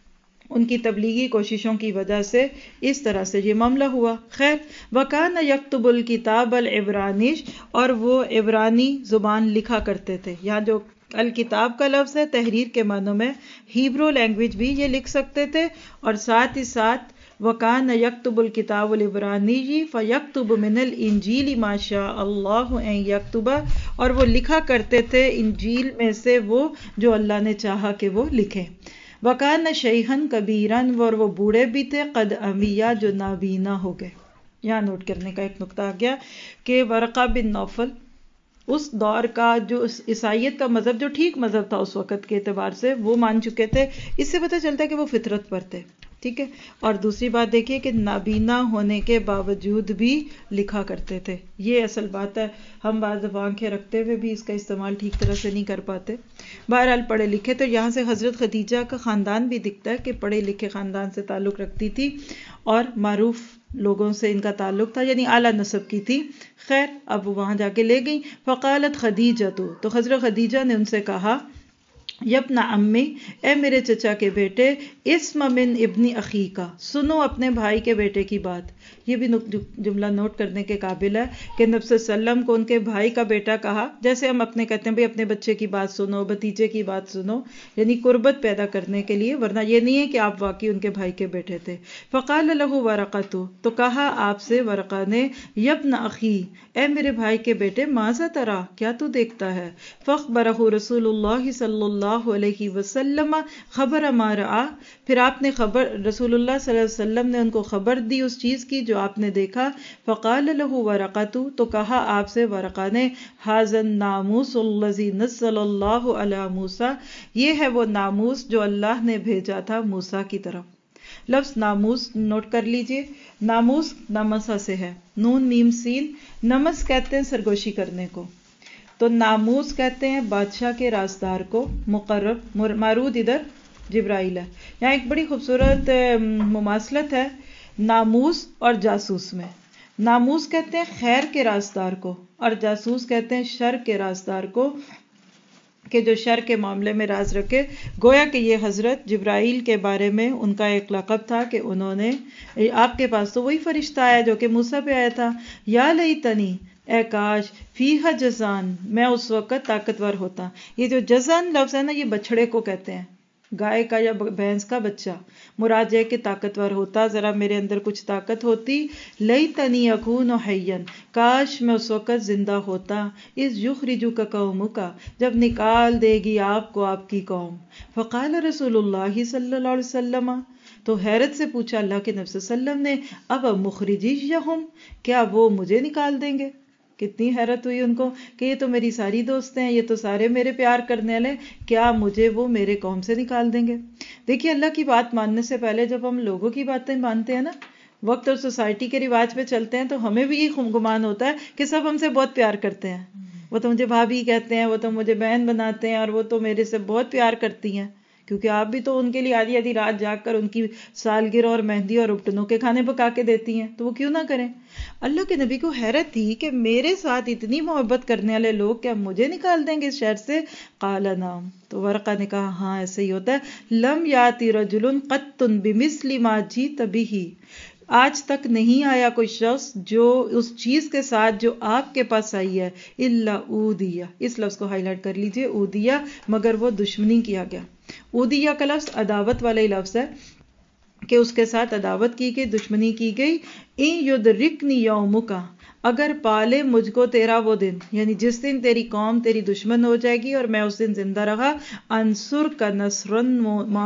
ان کی تبلیغی کوششوں کی وجہ سے اس طرح سے یہ معاملہ ہوا. خیر، وَكَانَ يَكْتُبُ الْكِتَابَ الْعِبْرَانِيَّ، اور وہ عبرانی زبان لکھا کرتے تھے. یہاں جو الکتاب کا لفظ ہے تحریر کے معنوں میں ہیبرو لینگویج بھی یہ لکھ سکتے تھے. اور ساتھ ہی ساتھ وَكَانَ يَكْتُبُ الْكِتَابُ الْعِبْرَانِيِّ فَيَكْتُبُ مِنَ الْإِنْجِيلِ مَا شَاءَ اللَّهُ أَن يَكْتُبَ، اور وہ لکھا کرتے تھے انجیل میں سے وہ جو اللہ نے چاہا کہ وہ لکھیں. وَكَانَ شَيْخًا كَبِيرًا، اور وہ بوڑھے بھی تھے، قد عمیٰ، جو نابینا ہو گئے. یہاں نوٹ کرنے کا ایک نقطہ آ گیا کہ ورقہ بن نوفل اس دور کا جو عیسائیت کا مذہب جو ٹھیک مذہب تھا اس وقت کے اعتبار سے وہ مان چکے تھے. اس سے پتہ چلتا ہے کہ وہ فطرت پر تھے. ٹھیک ہے. اور دوسری بات دیکھیے کہ نابینا ہونے کے باوجود بھی لکھا کرتے تھے. یہ اصل بات ہے. ہم بعض دفعہ آنکھیں رکھتے ہوئے بھی اس کا استعمال ٹھیک طرح سے نہیں کر پاتے. بہرحال پڑھے لکھے. تو یہاں سے حضرت خدیجہ کا خاندان بھی دکھتا ہے کہ پڑھے لکھے خاندان سے تعلق رکھتی تھی اور معروف لوگوں سے ان کا تعلق تھا، یعنی اعلیٰ نسب کی تھی. خیر، اب وہاں جا کے لے گئیں. فقالت خدیجہ، تو حضرت خدیجہ نے ان سے کہا، یبن عمی، اے میرے چچا کے بیٹے، اسم من ابن اخی کا، سنو اپنے بھائی کے بیٹے کی بات. یہ بھی جملہ نوٹ کرنے کے قابل ہے کہ نبی صلی اللہ علیہ وسلم کو ان کے بھائی کا بیٹا کہا، جیسے ہم اپنے کہتے ہیں بھئی اپنے بچے کی بات سنو، بھتیجے کی بات سنو، یعنی قربت پیدا کرنے کے لیے، ورنہ یہ نہیں ہے کہ آپ واقعی ان کے بھائی کے بیٹے تھے. فقال له ورقۃ، تو کہا آپ سے ورقہ نے، یبن اخی، اے میرے بھائی کے بیٹے، ماذا ترا، کیا تو دیکھتا ہے. فاخبرہ رسول اللہ صلی اللہ علیہ وسلم خبر ما رأى، پھر آپ نے رسول اللہ صلی اللہ علیہ وسلم نے ان کو خبر دی اس چیز کی جو آپ نے دیکھا. فقال له ورقۃ، تو کہا آپ سے ورقہ نے، ھذا الناموس الذی نزل اللہ علی موسیٰ، یہ ہے وہ ناموس جو اللہ نے بھیجا تھا موسیٰ کی طرف. لفظ ناموس نوٹ کر لیجئے. ناموس نمسا سے ہے، نون میم سین. نمس کہتے ہیں سرگوشی کرنے کو، تو ناموس کہتے ہیں بادشاہ کے رازدار کو. مقرب، معروض ادھر جبرائیل ہے. یہاں ایک بڑی خوبصورت مماثلت ہے ناموس اور جاسوس میں. ناموس کہتے ہیں خیر کے رازدار کو، اور جاسوس کہتے ہیں شر کے رازدار کو، کہ جو شر کے معاملے میں راز رکھے. گویا کہ یہ حضرت جبرائیل کے بارے میں ان کا ایک لقب تھا کہ انہوں نے، آپ کے پاس تو وہی فرشتہ آیا جو کہ موسیٰ پہ آیا تھا. یا لیتنی، اے کاش، فیہا جزان، میں اس وقت طاقتور ہوتا. یہ جو جزان لفظ ہے نا، یہ بچھڑے کو کہتے ہیں، گائے کا یا بھینس کا بچہ. مراد یہ کہ طاقتور ہوتا، ذرا میرے اندر کچھ طاقت ہوتی. لیتنی اکون حیا، کاش میں اس وقت زندہ ہوتا. اذ یخرجک قومک، جب نکال دے گی آپ کو آپ کی قوم. فقال رسول اللہ صلی اللہ علیہ وسلم، تو حیرت سے پوچھا اللہ کے نبی صلی اللہ علیہ وسلم نے، اب مخرجیہم، کیا وہ مجھے نکال دیں گے؟ کتنی حیرت ہوئی ان کو کہ یہ تو میری ساری دوستیں ہیں، یہ تو سارے میرے پیار کرنے والے، کیا مجھے وہ میرے قوم سے نکال دیں گے؟ دیکھیے اللہ کی بات ماننے سے پہلے جب ہم لوگوں کی باتیں مانتے ہیں نا، وقت اور سوسائٹی کے رواج پہ چلتے ہیں تو ہمیں بھی یہ گمان ہوتا ہے کہ سب ہم سے بہت پیار کرتے ہیں، وہ تو مجھے بھابھی کہتے ہیں، وہ تو مجھے بہن بناتے ہیں، اور وہ تو میرے سے بہت پیار کرتی ہیں، کیونکہ آپ بھی تو ان کے لیے آدھی آدھی رات جاگ کر ان کی سالگرہ اور مہندی اور ابٹنوں کے کھانے پکا کے دیتی ہیں، تو وہ کیوں نہ کریں؟ اللہ کے نبی کو حیرت تھی کہ میرے ساتھ اتنی محبت کرنے والے لوگ کیا مجھے نکال دیں گے اس شہر سے؟ قال نعم، تو ورقہ نے کہا ہاں ایسے ہی ہوتا ہے، لم یاتی رجل قط بمثل ما جئت به، آج تک نہیں آیا کوئی شخص جو اس چیز کے ساتھ جو آپ کے پاس آئی ہے، الا اودیہ، اس لفظ کو ہائی لائٹ کر لیجئے، اودیہ، مگر وہ دشمنی کیا گیا۔ اودیہ کا لفظ عداوت والا ہی لفظ ہے کہ اس کے ساتھ عداوت کی گئی، دشمنی کی گئی۔ ان یدرکنی یومک، اگر پالے مجھ کو تیرا وہ دن، یعنی جس دن تیری قوم تیری دشمن ہو جائے گی اور میں اس دن زندہ رہا، انصر کا نصرن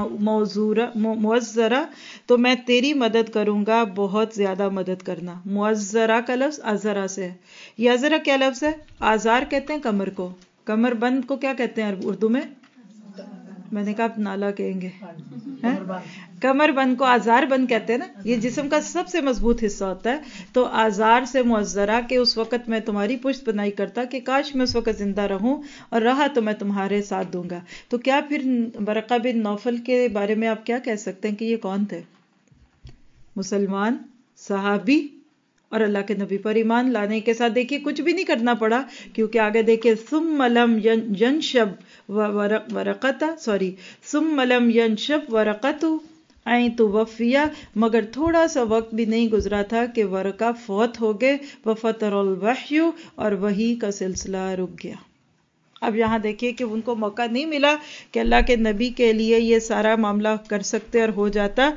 معزرا، تو میں تیری مدد کروں گا بہت زیادہ مدد کرنا۔ معزرا کا لفظ ازرا سے ہے۔ یہ ازرا کیا لفظ ہے؟ آزار کہتے ہیں کمر کو، کمر بند کو کیا کہتے ہیں اردو میں؟ میں نے کہا آپ نالا کہیں گے، کمر بند کو آزار بند کہتے ہیں نا، یہ جسم کا سب سے مضبوط حصہ ہوتا ہے۔ تو آزار سے معزرہ کہ اس وقت میں تمہاری پشت پناہی کرتا، کہ کاش میں اس وقت زندہ رہوں، اور رہا تو میں تمہارے ساتھ دوں گا۔ تو کیا پھر ورقہ بن نوفل کے بارے میں آپ کیا کہہ سکتے ہیں کہ یہ کون تھے؟ مسلمان، صحابی، اور اللہ کے نبی پر ایمان لانے کے ساتھ دیکھیے کچھ بھی نہیں کرنا پڑا، کیونکہ آگے دیکھیے ثم لم ینشب ثم لم ینشب ورقۃ این توفیہ، مگر تھوڑا سا وقت بھی نہیں گزرا تھا کہ ورقہ فوت ہو گئے، وفتر الوحی، اور وحی کا سلسلہ رک گیا۔ اب یہاں دیکھیے کہ ان کو موقع نہیں ملا کہ اللہ کے نبی کے لیے یہ سارا معاملہ کر سکتے اور ہو جاتا،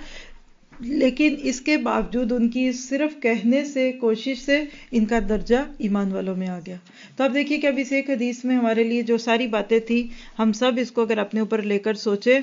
لیکن اس کے باوجود ان کی صرف کہنے سے، کوشش سے ان کا درجہ ایمان والوں میں آ گیا۔ تو اب دیکھیے کہ اب اس ایک حدیث میں ہمارے لیے جو ساری باتیں تھی، ہم سب اس کو اگر اپنے اوپر لے کر سوچے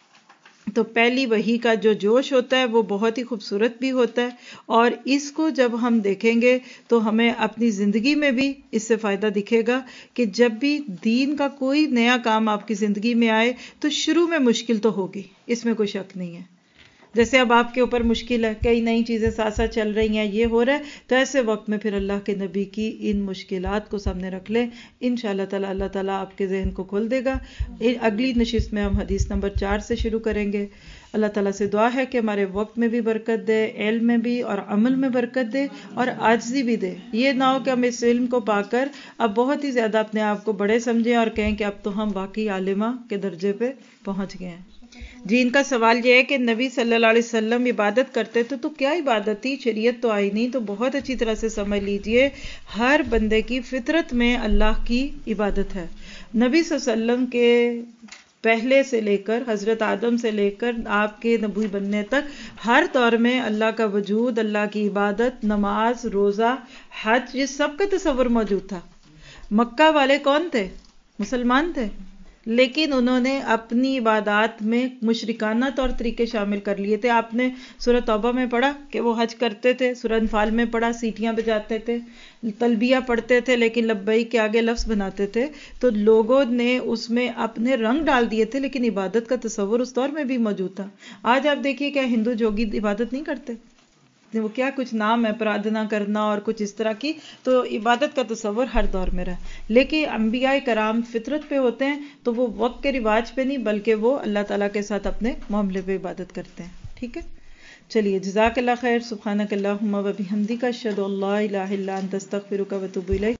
تو پہلی وحی کا جو جوش ہوتا ہے وہ بہت ہی خوبصورت بھی ہوتا ہے، اور اس کو جب ہم دیکھیں گے تو ہمیں اپنی زندگی میں بھی اس سے فائدہ دکھے گا کہ جب بھی دین کا کوئی نیا کام آپ کی زندگی میں آئے تو شروع میں مشکل تو ہوگی، اس میں کوئی شک نہیں ہے۔ جیسے اب آپ کے اوپر مشکل ہے، کئی نئی چیزیں ساتھ ساتھ چل رہی ہیں، یہ ہو رہا ہے، تو ایسے وقت میں پھر اللہ کے نبی کی ان مشکلات کو سامنے رکھ لیں، انشاءاللہ تعالی اللہ تعالیٰ آپ کے ذہن کو کھول دے گا۔ اگلی نشست میں ہم حدیث نمبر 4 سے شروع کریں گے۔ اللہ تعالیٰ سے دعا ہے کہ ہمارے وقت میں بھی برکت دے، علم میں بھی اور عمل میں برکت دے، اور عاجزی بھی دے۔ یہ نہ ہو کہ ہم اس علم کو پا کر اب بہت ہی زیادہ اپنے آپ کو بڑے سمجھیں اور کہیں کہ اب تو ہم واقعی عالمہ کے درجے پہ پہنچ گئے ہیں۔ جی، ان کا سوال یہ ہے کہ نبی صلی اللہ علیہ وسلم عبادت کرتے تھے تو کیا عبادت تھی؟ شریعت تو آئی نہیں، تو بہت اچھی طرح سے سمجھ لیجئے، ہر بندے کی فطرت میں اللہ کی عبادت ہے۔ نبی صلی اللہ علیہ وسلم کے پہلے سے لے کر، حضرت آدم سے لے کر آپ کے نبی بننے تک، ہر دور میں اللہ کا وجود، اللہ کی عبادت، نماز، روزہ، حج، یہ سب کا تصور موجود تھا۔ مکہ والے کون تھے؟ مسلمان تھے، لیکن انہوں نے اپنی عبادات میں مشرکانہ طور طریقے شامل کر لیے تھے۔ آپ نے سورہ توبہ میں پڑھا کہ وہ حج کرتے تھے، سورہ انفال میں پڑھا سیٹیاں بجاتے تھے، تلبیہ پڑھتے تھے لیکن لبیک کے آگے لفظ بناتے تھے، تو لوگوں نے اس میں اپنے رنگ ڈال دیے تھے، لیکن عبادت کا تصور اس دور میں بھی موجود تھا۔ آج آپ دیکھیے کہ ہندو جوگی عبادت نہیں کرتے، وہ کیا کچھ نام ہے، پرادھنا کرنا اور کچھ اس طرح کی، تو عبادت کا تصور ہر دور میں رہا۔ لیکن انبیاء کرام فطرت پہ ہوتے ہیں تو وہ وقت کے رواج پہ نہیں، بلکہ وہ اللہ تعالیٰ کے ساتھ اپنے معاملے پہ عبادت کرتے ہیں۔ ٹھیک ہے، چلیے، جزاک اللہ خیر، سبحانک اللہم و بحمدک، اشہد ان لا الہ الا انت، استغفرک و اتوب الیک۔